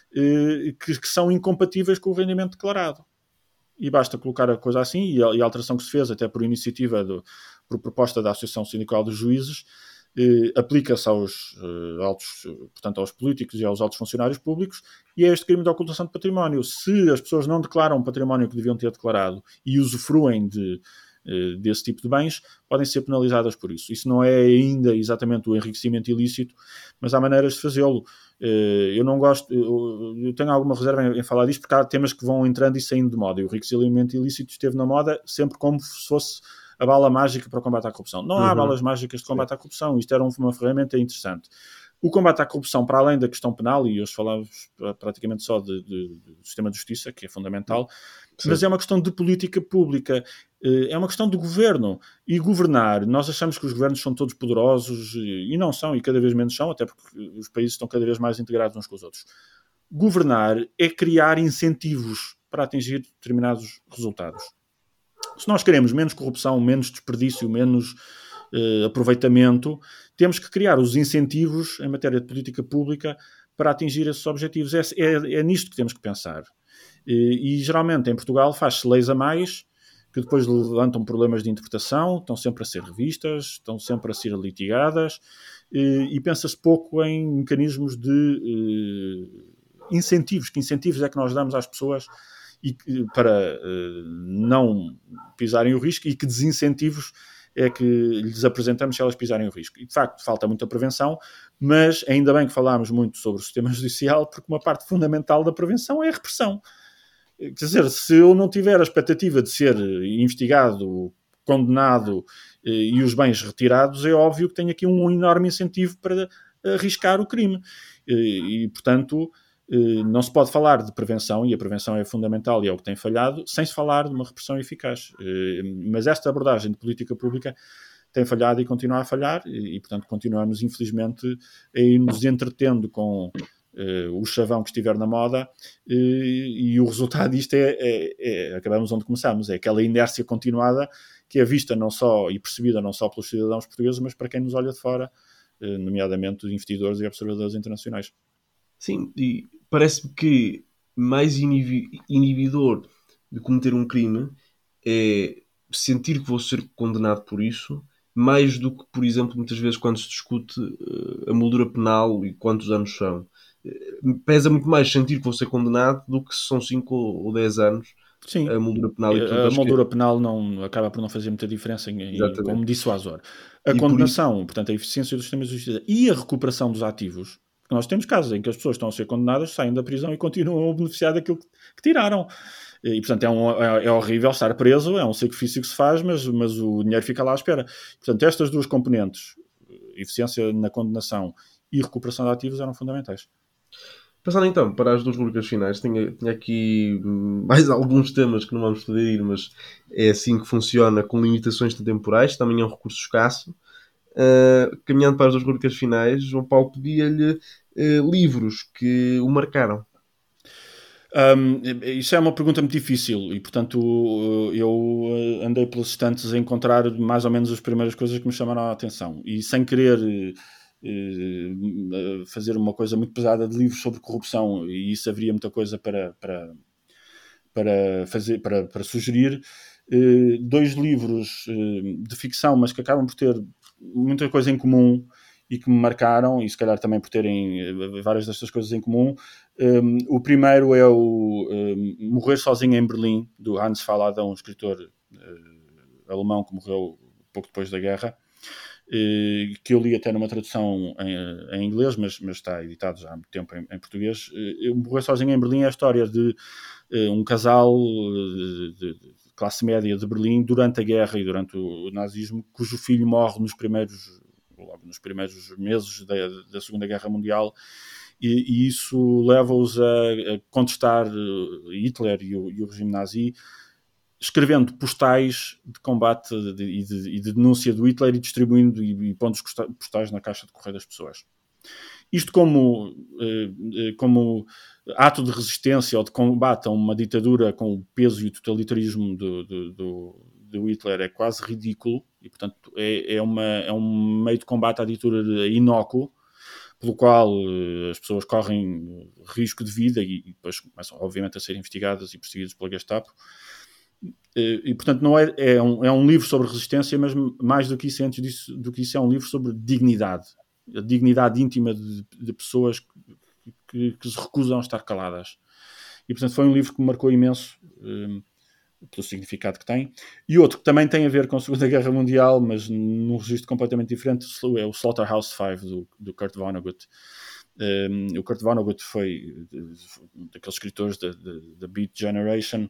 que são incompatíveis com o rendimento declarado. E basta colocar a coisa assim, e a alteração que se fez, até por iniciativa, por proposta da Associação Sindical dos Juízes, aplica-se aos políticos e aos altos funcionários públicos, e é este crime de ocultação de património. Se as pessoas não declaram o património que deviam ter declarado e usufruem desse tipo de bens, podem ser penalizadas por isso. Isso não é ainda exatamente o enriquecimento ilícito, mas há maneiras de fazê-lo. Eu não gosto, eu tenho alguma reserva em falar disto, porque há temas que vão entrando e saindo de moda, e o enriquecimento ilícito esteve na moda sempre como se fosse a bala mágica para o combate à corrupção. Não há balas mágicas de combate à corrupção, isto era uma ferramenta interessante. O combate à corrupção, para além da questão penal, e hoje falamos praticamente só do sistema de justiça, que é fundamental, sim, mas é uma questão de política pública, é uma questão de governo. E governar, nós achamos que os governos são todos poderosos, e não são, e cada vez menos são, até porque os países estão cada vez mais integrados uns com os outros. Governar é criar incentivos para atingir determinados resultados. Se nós queremos menos corrupção, menos desperdício, menos aproveitamento, temos que criar os incentivos em matéria de política pública para atingir esses objetivos. É nisto que temos que pensar. E geralmente em Portugal faz-se leis a mais que depois levantam problemas de interpretação, estão sempre a ser revistas, estão sempre a ser litigadas, e pensa-se pouco em mecanismos de incentivos. Que incentivos é que nós damos às pessoas para não pisarem o risco, e que desincentivos é que lhes apresentamos se elas pisarem o risco. E, de facto, falta muita prevenção, mas ainda bem que falámos muito sobre o sistema judicial, porque uma parte fundamental da prevenção é a repressão. Quer dizer, se eu não tiver a expectativa de ser investigado condenado e os bens retirados, é óbvio que tem aqui um enorme incentivo para arriscar o crime. E portanto, não se pode falar de prevenção, e a prevenção é fundamental e é o que tem falhado, sem se falar de uma repressão eficaz. Mas esta abordagem de política pública tem falhado e continua a falhar, e portanto continuamos, infelizmente, a ir nos entretendo com o chavão que estiver na moda, e o resultado disto acabamos onde começamos, é aquela inércia continuada que é vista não só e percebida não só pelos cidadãos portugueses, mas para quem nos olha de fora, nomeadamente os investidores e observadores internacionais. Sim, e parece-me que mais inibidor de cometer um crime é sentir que vou ser condenado por isso, mais do que, por exemplo, muitas vezes quando se discute a moldura penal e quantos anos são. Pesa muito mais sentir que vou ser condenado do que se são 5 ou 10 anos. Sim, a moldura penal. E, portanto, a moldura penal não, acaba por não fazer muita diferença como dissuasor. A condenação, portanto, a eficiência do sistema de justiça e a recuperação dos ativos. Porque nós temos casos em que as pessoas estão a ser condenadas, saem da prisão e continuam a beneficiar daquilo que tiraram. E, portanto, é horrível estar preso, é um sacrifício que se faz, mas o dinheiro fica lá à espera. Portanto, estas duas componentes, eficiência na condenação e recuperação de ativos, eram fundamentais. Passando então para as duas rubricas finais, tinha aqui mais alguns temas que não vamos poder ir, mas é assim que funciona, com limitações temporais, também é um recurso escasso. Caminhando para as duas rubricas finais, João Paulo pedia-lhe livros que o marcaram. Isso é uma pergunta muito difícil e, portanto, eu andei pelos estantes a encontrar mais ou menos as primeiras coisas que me chamaram a atenção, e sem querer fazer uma coisa muito pesada de livros sobre corrupção, e isso haveria muita coisa para sugerir. Dois livros de ficção, mas que acabam por ter muita coisa em comum e que me marcaram, e se calhar também por terem várias destas coisas em comum. O primeiro é o Morrer Sozinho em Berlim, do Hans Fallada, um escritor alemão que morreu pouco depois da guerra, que eu li até numa tradução em inglês, mas está editado já há muito tempo em português. Morrer Sozinho em Berlim é a história de um casal de classe média de Berlim durante a guerra e durante o nazismo, cujo filho morre logo nos primeiros meses da Segunda Guerra Mundial, e isso leva-os a contestar Hitler e o regime nazi, escrevendo postais de combate e de denúncia do Hitler e distribuindo e pondo os postais na caixa de correio das pessoas. Isto como ato de resistência ou de combate a uma ditadura com o peso e o totalitarismo do Hitler é quase ridículo, e portanto é um meio de combate à ditadura inócuo, pelo qual as pessoas correm risco de vida e depois começam obviamente a ser investigadas e perseguidas pela Gestapo. E portanto não é um livro sobre resistência, mas mais do que isso, antes do que isso, é um livro sobre dignidade, a dignidade íntima de pessoas que se recusam a estar caladas. E portanto foi um livro que me marcou imenso pelo significado que tem. E outro que também tem a ver com a Segunda Guerra Mundial, mas num registro completamente diferente, é o Slaughterhouse-Five, do Kurt Vonnegut. O Kurt Vonnegut foi daqueles escritores da Beat Generation,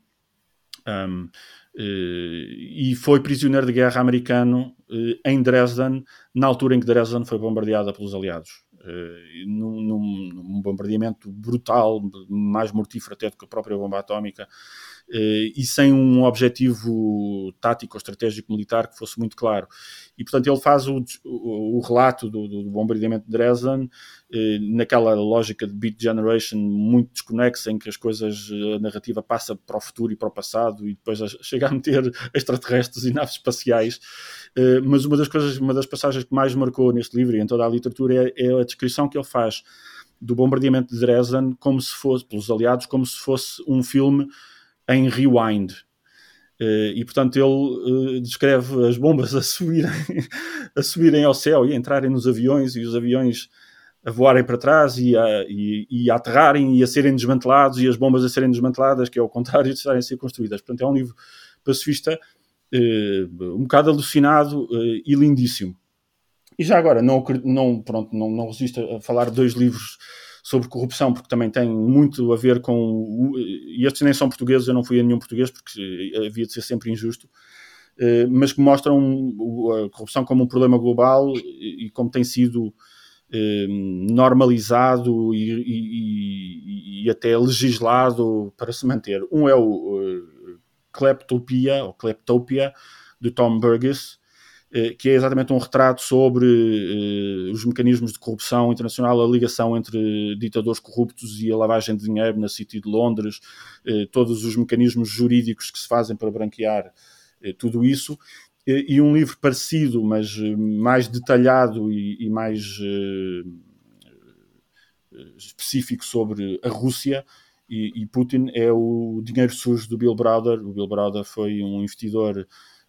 e foi prisioneiro de guerra americano em Dresden, na altura em que Dresden foi bombardeada pelos aliados, num bombardeamento brutal, mais mortífero até do que a própria bomba atómica, e sem um objetivo tático ou estratégico militar que fosse muito claro. E portanto ele faz o relato do bombardeamento de Dresden naquela lógica de Beat Generation muito desconexa, em que a narrativa passa para o futuro e para o passado e depois chega a meter extraterrestres e naves espaciais. Mas uma das passagens que mais marcou neste livro e em toda a literatura é a descrição que ele faz do bombardeamento de Dresden como se fosse, pelos aliados, como se fosse um filme em rewind. E portanto ele descreve as bombas a subirem ao céu e a entrarem nos aviões, e os aviões a voarem para trás e a aterrarem e a serem desmantelados, e as bombas a serem desmanteladas, que é o contrário de estarem a ser construídas. Portanto é um livro pacifista, um bocado alucinado e lindíssimo. E já agora não resisto a falar de dois livros sobre corrupção, porque também tem muito a ver com... E estes nem são portugueses, eu não fui a nenhum português, porque havia de ser sempre injusto. mas que mostram a corrupção como um problema global e como tem sido normalizado e até legislado para se manter. Um é o Kleptopia, ou Kleptopia, de Tom Burgess, que é exatamente um retrato sobre os mecanismos de corrupção internacional, a ligação entre ditadores corruptos e a lavagem de dinheiro na City de Londres, todos os mecanismos jurídicos que se fazem para branquear tudo isso. E um livro parecido, mas mais detalhado e mais específico sobre a Rússia e Putin, é o Dinheiro Sujo do Bill Browder. O Bill Browder foi um investidor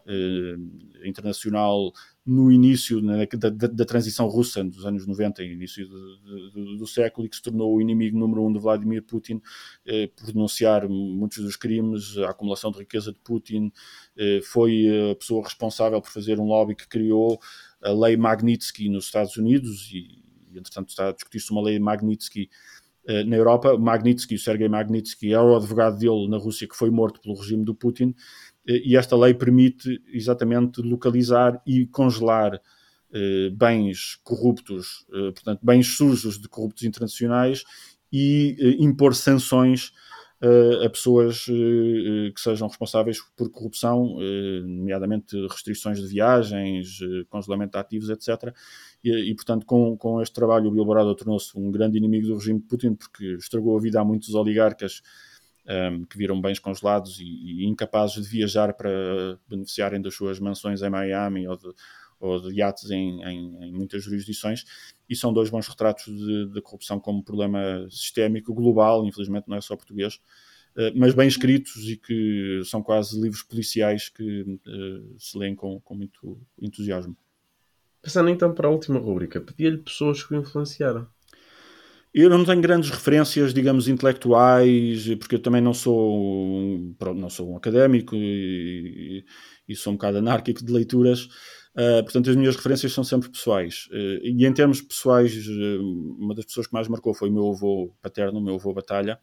internacional no início da transição russa, dos anos 90 e início do século, e que se tornou o inimigo número 1 de Vladimir Putin, por denunciar muitos dos crimes, a acumulação de riqueza de Putin. Foi a pessoa responsável por fazer um lobby que criou a Lei Magnitsky nos Estados Unidos e entretanto está a discutir-se uma Lei Magnitsky na Europa. Magnitsky, o Sergei Magnitsky, é o advogado dele na Rússia que foi morto pelo regime do Putin, e esta lei permite exatamente localizar e congelar bens corruptos, portanto, bens sujos de corruptos internacionais, e impor sanções a pessoas que sejam responsáveis por corrupção, nomeadamente restrições de viagens, congelamento de ativos, etc. E portanto, com este trabalho, o Bill Browder tornou-se um grande inimigo do regime de Putin, porque estragou a vida a muitos oligarcas que viram bens congelados e incapazes de viajar para beneficiarem das suas mansões em Miami ou de iates em muitas jurisdições. E são dois bons retratos de corrupção como problema sistémico, global, infelizmente não é só português, mas bem escritos e que são quase livros policiais que se leem com muito entusiasmo. Passando então para a última rúbrica, pedia-lhe pessoas que o influenciaram. Eu não tenho grandes referências, digamos, intelectuais, porque eu também não sou um académico e sou um bocado anárquico de leituras. Portanto, as minhas referências são sempre pessoais. E em termos pessoais, uma das pessoas que mais marcou foi o meu avô paterno, o meu avô Batalha,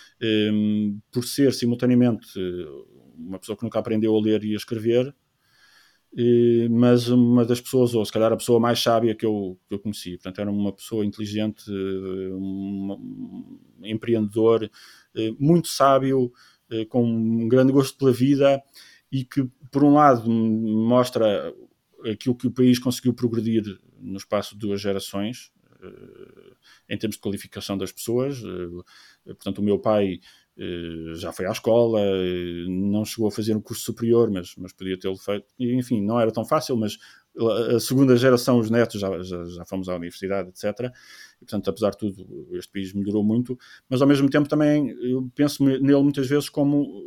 por ser simultaneamente uma pessoa que nunca aprendeu a ler e a escrever, mas uma das pessoas, ou se calhar a pessoa mais sábia que eu conheci. Portanto, era uma pessoa inteligente, um empreendedor, muito sábio, com um grande gosto pela vida, e que, por um lado, mostra aquilo que o país conseguiu progredir no espaço de 2 gerações, em termos de qualificação das pessoas. Portanto, o meu pai já foi à escola, não chegou a fazer um curso superior, mas podia tê-lo feito. E, enfim, não era tão fácil, mas a segunda geração, os netos, já fomos à universidade, etc. E, portanto, apesar de tudo, este país melhorou muito. Mas, ao mesmo tempo, também eu penso nele muitas vezes como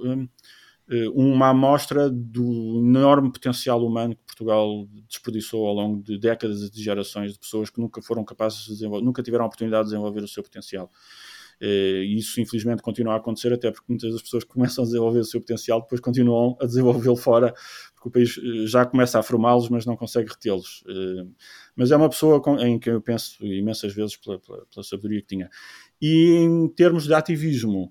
uma amostra do enorme potencial humano que Portugal desperdiçou ao longo de décadas e de gerações de pessoas que nunca foram capazes de desenvolver, nunca tiveram a oportunidade de desenvolver o seu potencial. E isso, infelizmente, continua a acontecer, até porque muitas das pessoas que começam a desenvolver o seu potencial depois continuam a desenvolvê-lo fora, porque o país já começa a formá-los, mas não consegue retê-los. Mas é uma pessoa em quem eu penso imensas vezes pela sabedoria que tinha. E em termos de ativismo,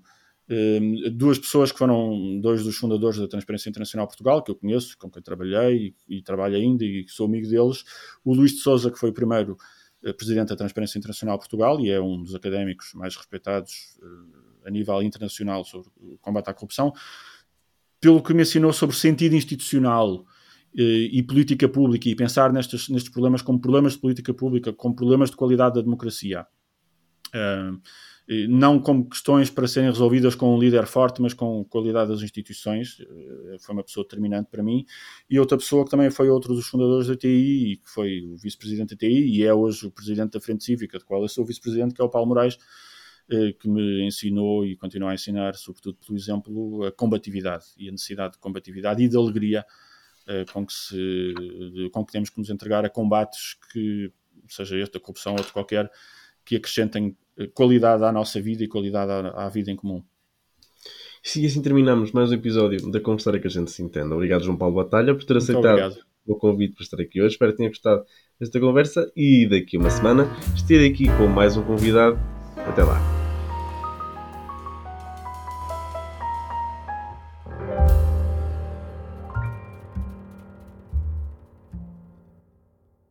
2 pessoas que foram 2 dos fundadores da Transparência Internacional Portugal, que eu conheço, com quem trabalhei e trabalho ainda, e que sou amigo deles: o Luís de Sousa, que foi o primeiro presidente da Transparência Internacional Portugal e é um dos académicos mais respeitados a nível internacional sobre o combate à corrupção, pelo que me ensinou sobre sentido institucional e política pública, e pensar nestes problemas como problemas de política pública, como problemas de qualidade da democracia. Não como questões para serem resolvidas com um líder forte, mas com qualidade das instituições. Foi uma pessoa determinante para mim. E outra pessoa que também foi outro dos fundadores da TI, e que foi o vice-presidente da TI, e é hoje o presidente da Frente Cívica, de qual eu sou vice-presidente, que é o Paulo Moraes, que me ensinou e continua a ensinar, sobretudo pelo exemplo, a combatividade e a necessidade de combatividade e de alegria com que temos que nos entregar a combates, que seja este, a corrupção ou outro qualquer, que acrescentem qualidade à nossa vida e qualidade à vida em comum. E assim terminamos mais um episódio da Conversar que a gente se entenda. Obrigado, João Paulo Batalha, por ter aceitado o convite para estar aqui hoje. Espero que tenha gostado desta conversa, e daqui a uma semana estarei aqui com mais um convidado. Até lá.